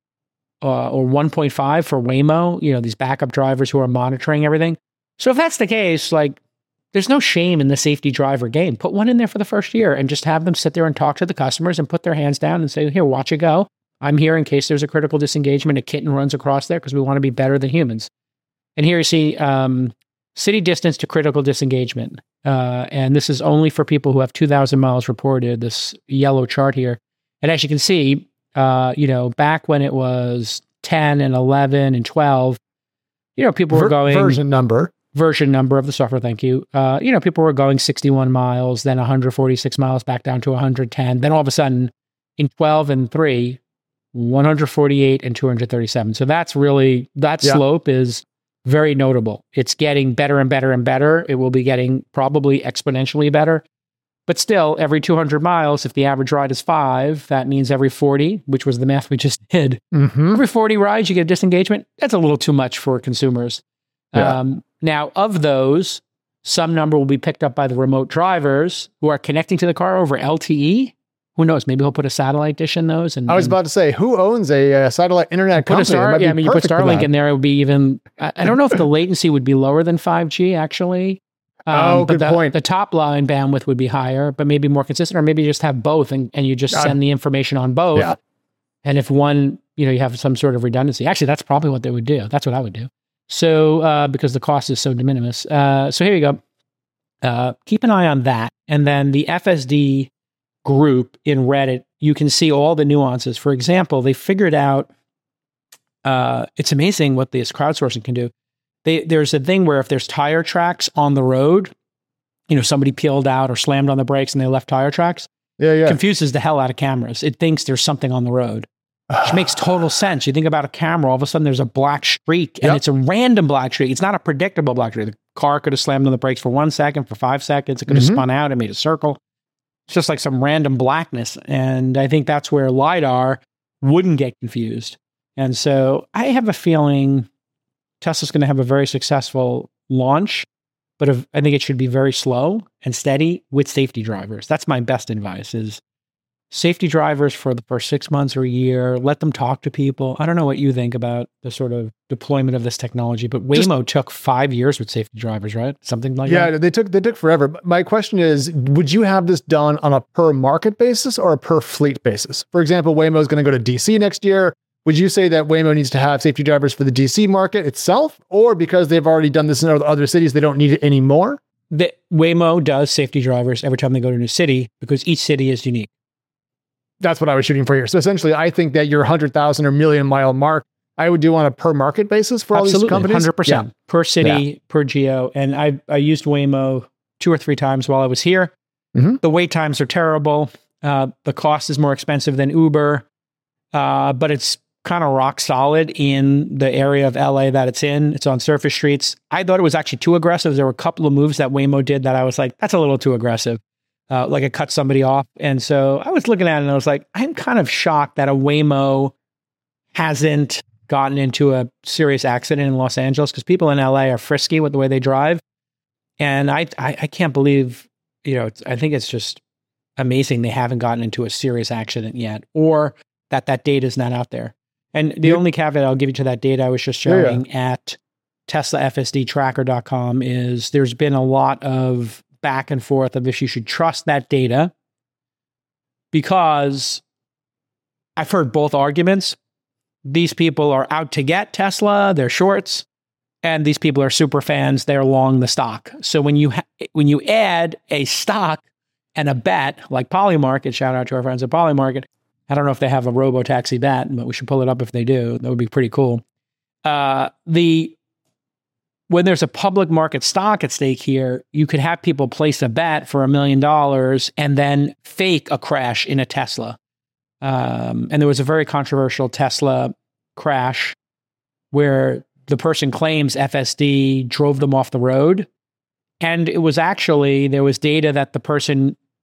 or 1.5 for Waymo, these backup drivers who are monitoring everything. So if that's the case, there's no shame in the safety driver game. Put one in there for the first year and just have them sit there and talk to the customers and put their hands down and say, here, watch it go. I'm here in case there's a critical disengagement, a kitten runs across there because we want to be better than humans. And here you see city distance to critical disengagement. And this is only for people who have 2,000 miles reported, this yellow chart here. And as you can see, back when it was 10 and 11 and 12, people were going... Version number of the software, thank you. People were going 61 miles, then 146 miles, back down to 110. Then all of a sudden, in 12 and 3, 148 and 237. So that slope is very notable. It's getting better and better and better. It will be getting probably exponentially better. But still, every 200 miles, if the average ride is 5, that means every 40, which was the math we just did. Mm-hmm. Every 40 rides, you get a disengagement. That's a little too much for consumers. Yeah. Now, of those, some number will be picked up by the remote drivers who are connecting to the car over LTE. Who knows? Maybe he'll put a satellite dish in those. I was about to say, who owns a satellite internet company? You put Starlink in there, it would be even... I don't know if the latency would be lower than 5G, actually. Good point. The top line bandwidth would be higher, but maybe more consistent, or maybe you just have both and you just send the information on both. Yeah. And if one, you have some sort of redundancy. Actually, that's probably what they would do. That's what I would do. So, because the cost is so de minimis. So here you go. Keep an eye on that. And then the FSD group in Reddit, you can see all the nuances. For example, they figured out, it's amazing what this crowdsourcing can do. There's a thing where if there's tire tracks on the road, somebody peeled out or slammed on the brakes and they left tire tracks, confuses the hell out of cameras. It thinks there's something on the road, which makes total sense. You think about a camera, all of a sudden there's a black streak, and it's a random black streak. It's not a predictable black streak. The car could have slammed on the brakes for 1 second, for 5 seconds. It could have spun out and made a circle. It's just like some random blackness. And I think that's where LiDAR wouldn't get confused. And so I have a feeling Tesla's going to have a very successful launch, but I think it should be very slow and steady with safety drivers. That's my best advice, is safety drivers for the first 6 months or a year. Let them talk to people. I don't know what you think about the sort of deployment of this technology, but Waymo took 5 years with safety drivers, right? Something like that. Yeah, they took forever. My question is, would you have this done on a per market basis or a per fleet basis? For example, Waymo is going to go to DC next year. Would you say that Waymo needs to have safety drivers for the DC market itself, or because they've already done this in other cities, they don't need it anymore? Waymo does safety drivers every time they go to a new city because each city is unique. That's what I was shooting for here. So essentially, I think that your 100,000 or million mile mark, I would do on a per market basis for all these companies. 100%. Per city, per geo. And I used Waymo 2 or 3 times while I was here. Mm-hmm. The wait times are terrible. The cost is more expensive than Uber, but it's kind of rock solid in the area of LA that it's in. It's on surface streets. I thought it was actually too aggressive. There were a couple of moves that Waymo did that I was like, that's a little too aggressive. Like it cut somebody off. And so I was looking at it and I was like, I'm kind of shocked that a Waymo hasn't gotten into a serious accident in Los Angeles, because people in LA are frisky with the way they drive. And I can't believe, I think it's just amazing they haven't gotten into a serious accident yet, or that data is not out there. And the only caveat I'll give you to that data I was just showing at TeslaFSDTracker.com is there's been a lot of back and forth of if you should trust that data, because I've heard both arguments. These people are out to get Tesla, they're shorts, and these people are super fans, they're long the stock. So when you add a stock and a bet, like Polymarket, shout out to our friends at Polymarket. I don't know if they have a robo-taxi bet, but we should pull it up if they do. That would be pretty cool. When there's a public market stock at stake here, you could have people place a bet for $1 million and then fake a crash in a Tesla. And there was a very controversial Tesla crash where the person claims FSD drove them off the road. And it was actually, there was data that the person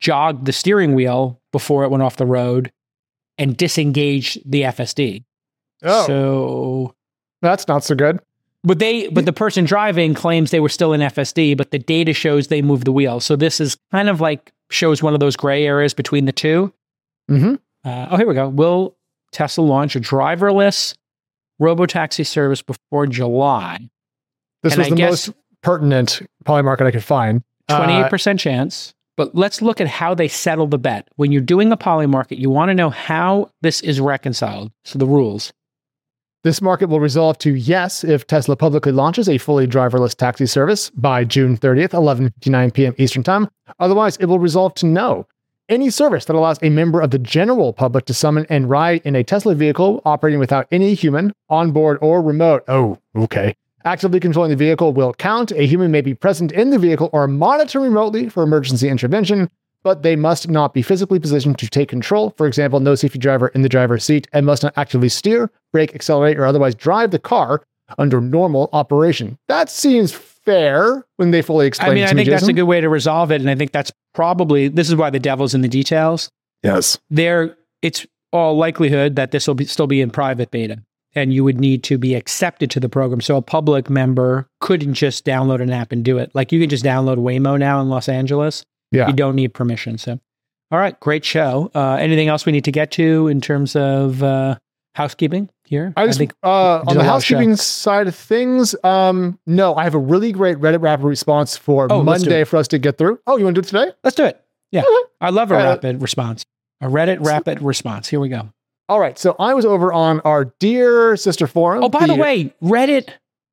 jogged the steering wheel before it went off the road and disengaged the FSD. Oh, So, that's not so good. but the person driving claims they were still in FSD, but the data shows they moved the wheel. So this is kind of like shows one of those gray areas between the two. Mm-hmm. Here we go. Will Tesla launch a driverless robotaxi service before July? This And was I the guess- most pertinent Polymarket I could find. 28% chance. But let's look at how they settle the bet. When you're doing a Polymarket, you want to know how this is reconciled. So the rules. This market will resolve to yes if Tesla publicly launches a fully driverless taxi service by June 30th, 11:59 p.m. Eastern Time. Otherwise, it will resolve to no. Any service that allows a member of the general public to summon and ride in a Tesla vehicle operating without any human, onboard or remote, actively controlling the vehicle will count. A human may be present in the vehicle or monitor remotely for emergency intervention, but they must not be physically positioned to take control. For example, no safety driver in the driver's seat, and must not actively steer, brake, accelerate, or otherwise drive the car under normal operation. That seems fair when they fully explain it to I me, think that's Jason. a good way to resolve it. And I think that's probably, this is why the devil's in the details. Yes. It's all likelihood that this will still be in private beta. And you would need to be accepted to the program. So a public member couldn't just download an app and do it. Like you can just download Waymo now in Los Angeles. Yeah. You don't need permission. So, all right, great show. Anything else we need to get to in terms of housekeeping here? I think on did a the lot of housekeeping side of things, no, I have a really great Reddit rapid response for let's do Monday it. for us to get through. Oh, you want to do it today? Let's do it. Yeah. Okay. I love a All right. rapid response. A Reddit rapid response. Here we go. All right. So I was over on our dear sister forum. Oh, by the way, Reddit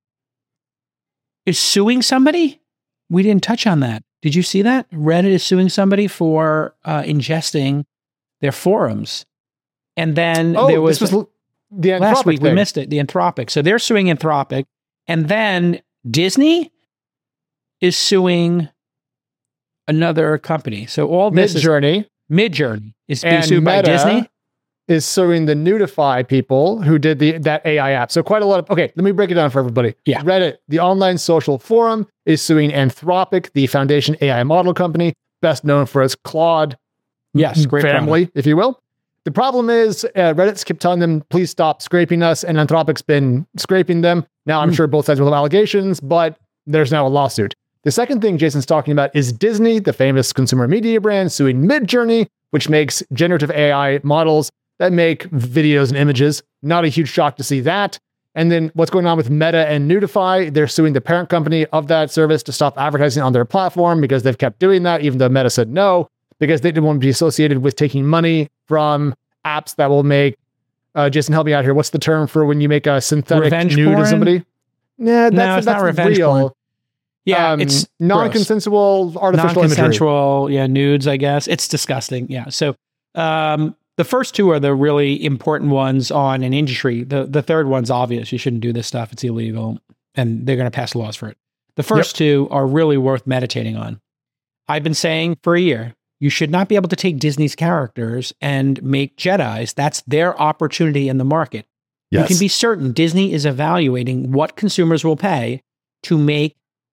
is suing somebody? We didn't touch on that. Did you see that? Reddit is suing somebody for ingesting their forums. And then there was, this was the Anthropic last week, we thing. missed it, the Anthropic. So they're suing Anthropic. And then Disney is suing another company. So all this is Midjourney Midjourney is being and sued by Meta Disney. is suing the Nudify people who did that AI app. So quite a lot of, okay, let me break it down for everybody. Yeah. Reddit, the online social forum, is suing Anthropic, the foundation AI model company, best known for its Claude Yes, great family, if you will. The problem is Reddit's kept telling them, please stop scraping us, and Anthropic's been scraping them. Now, I'm sure both sides will have allegations, but there's now a lawsuit. The second thing Jason's talking about is Disney, the famous consumer media brand, suing Midjourney, which makes generative AI models that make videos and images. Not a huge shock to see that. And then what's going on with Meta and Nudify? They're suing the parent company of that service to stop advertising on their platform because they've kept doing that, even though Meta said no, because they didn't want to be associated with taking money from apps that will make, Jason, help me out here. What's the term for when you make a synthetic Revenge nude porn? of somebody? No, That's it's not revenge real. porn. Yeah, it's non-consensual artificial imagery. non-consensual, nudes, I guess. It's disgusting. Yeah. So the first two are the really important ones on an industry. The third one's obvious. You shouldn't do this stuff. It's illegal. And they're going to pass laws for it. The first two are really worth meditating on. I've been saying for a year, you should not be able to take Disney's characters and make Jedis. That's their opportunity in the market. Yes. You can be certain Disney is evaluating what consumers will pay to make,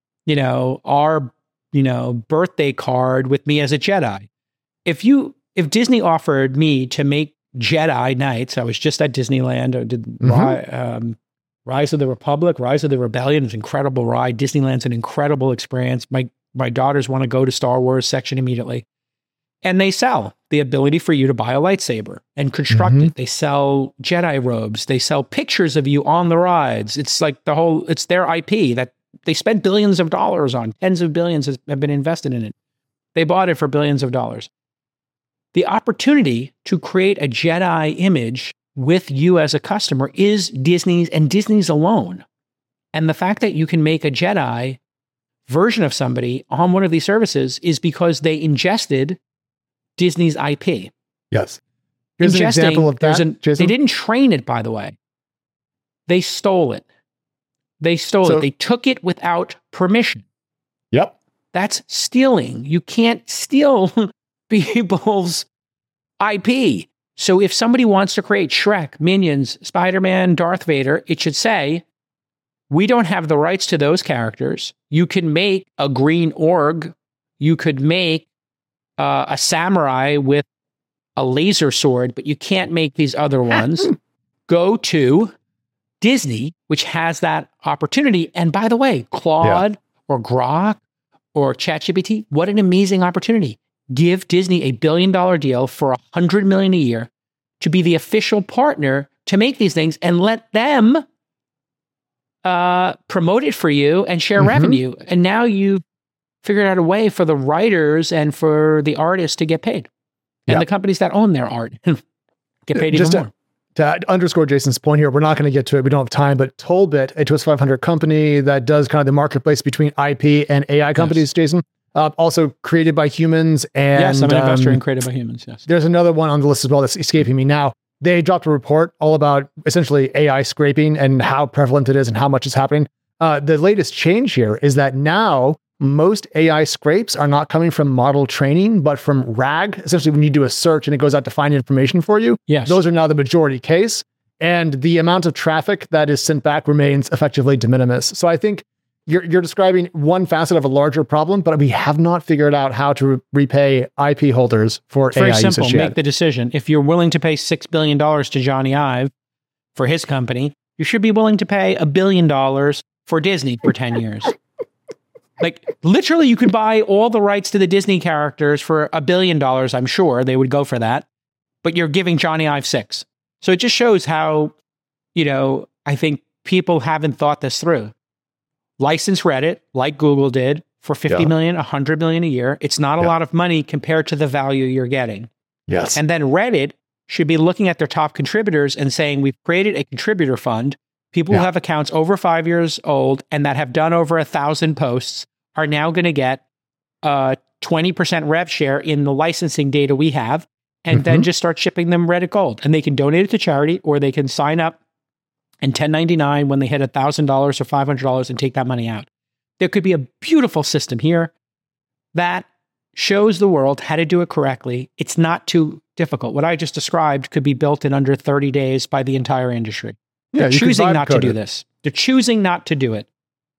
our, birthday card with me as a Jedi. If Disney offered me to make Jedi Knights, I was just at Disneyland. I did Rise of the Republic, Rise of the Rebellion. It's an incredible ride. Disneyland's an incredible experience. My daughters want to go to Star Wars section immediately. And they sell the ability for you to buy a lightsaber and construct it. They sell Jedi robes. They sell pictures of you on the rides. It's like it's their IP that they spent billions of dollars on. Tens of billions have been invested in it. They bought it for billions of dollars. The opportunity to create a Jedi image with you as a customer is Disney's and Disney's alone. And the fact that you can make a Jedi version of somebody on one of these services is because they ingested Disney's IP. Yes. Here's an example of that, Jason. They didn't train it, by the way. They stole it. They took it without permission. Yep. That's stealing. You can't steal people's IP. So if somebody wants to create Shrek, Minions, Spider-Man, Darth Vader, it should say, we don't have the rights to those characters. You can make a green org. You could make a samurai with a laser sword, but you can't make these other ones. Go to Disney, which has that opportunity. And by the way, Claude or Grok or ChatGPT, what an amazing opportunity. Give Disney a $1 billion deal for $100 million a year to be the official partner to make these things and let them promote it for you and share revenue. And now you've figured out a way for the writers and for the artists to get paid. And the companies that own their art get paid even more. To underscore Jason's point here, we're not going to get to it. We don't have time, but Tollbit, a TWIST 500 company that does kind of the marketplace between IP and AI companies, Jason, also created by humans. And yes, I'm an investor in created by humans, yes. There's another one on the list as well that's escaping me now. They dropped a report all about essentially AI scraping and how prevalent it is and how much is happening. The latest change here is that now most AI scrapes are not coming from model training, but from RAG. Essentially, when you do a search and it goes out to find information for you, those are now the majority case. And the amount of traffic that is sent back remains effectively de minimis. So I think you're describing one facet of a larger problem, but we have not figured out how to repay IP holders for AI usage. Very simple. Make the decision. If you're willing to pay $6 billion to Johnny Ive for his company, you should be willing to pay $1 billion for Disney for 10 years. Like, literally, you could buy all the rights to the Disney characters for $1 billion, I'm sure. They would go for that. But you're giving Johnny Ive 6. So it just shows how, I think people haven't thought this through. License Reddit, like Google did, for $50 million, $100 million a year. It's not a lot of money compared to the value you're getting. Yes. And then Reddit should be looking at their top contributors and saying, we've created a contributor fund. People who have accounts over 5 years old and that have done over 1,000 posts are now going to get 20% rev share in the licensing data we have, and then just start shipping them Reddit Gold. And they can donate it to charity, or they can sign up and 1099 when they hit $1,000 or $500 and take that money out. There could be a beautiful system here that shows the world how to do it correctly. It's not too difficult. What I just described could be built in under 30 days by the entire industry. They're choosing not to do this. They're choosing not to do it.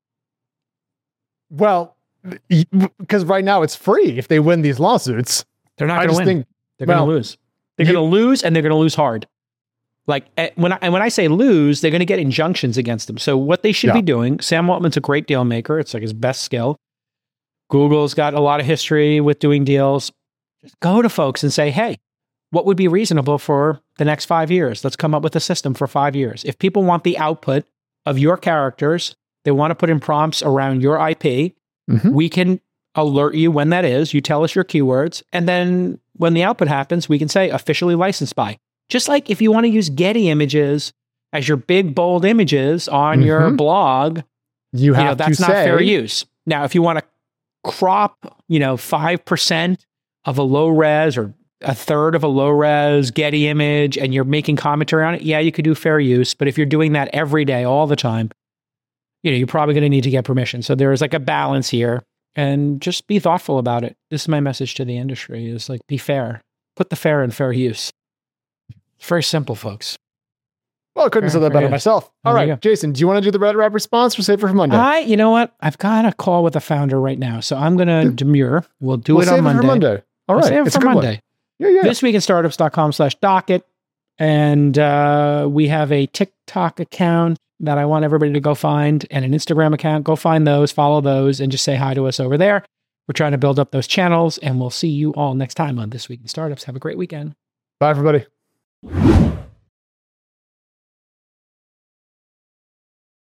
Well, because right now it's free. If they win these lawsuits, they're not going to win. They're going to lose. They're going to lose, and they're going to lose hard. Like when I say lose, they're going to get injunctions against them. So what they should be doing, Sam Altman's a great deal maker. It's like his best skill. Google's got a lot of history with doing deals. Just go to folks and say, hey, what would be reasonable for the next 5 years? Let's come up with a system for 5 years. If people want the output of your characters, they want to put in prompts around your IP, we can alert you when that is. You tell us your keywords. And then when the output happens, we can say officially licensed by. Just like if you want to use Getty images as your big, bold images on your blog, that's not fair use. Now, if you want to crop, 5% of a low res or a third of a low res Getty image and you're making commentary on it, you could do fair use. But if you're doing that every day, all the time, you're probably going to need to get permission. So there is like a balance here, and just be thoughtful about it. This is my message to the industry: is like, be fair. Put the fair in fair use. It's very simple, folks. Well, I couldn't have said that better myself. All right, Jason, do you want to do the Reddit Wrap response or save it for Monday? You know what? I've got a call with a founder right now, so I'm going to demur. We'll do it on Monday. For Monday. All right, save it for Monday. Yeah. thisweekinstartups.com/docket. And we have a TikTok account that I want everybody to go find, and an Instagram account. Go find those, follow those, and just say hi to us over there. We're trying to build up those channels, and we'll see you all next time on This Week in Startups. Have a great weekend. Bye, everybody.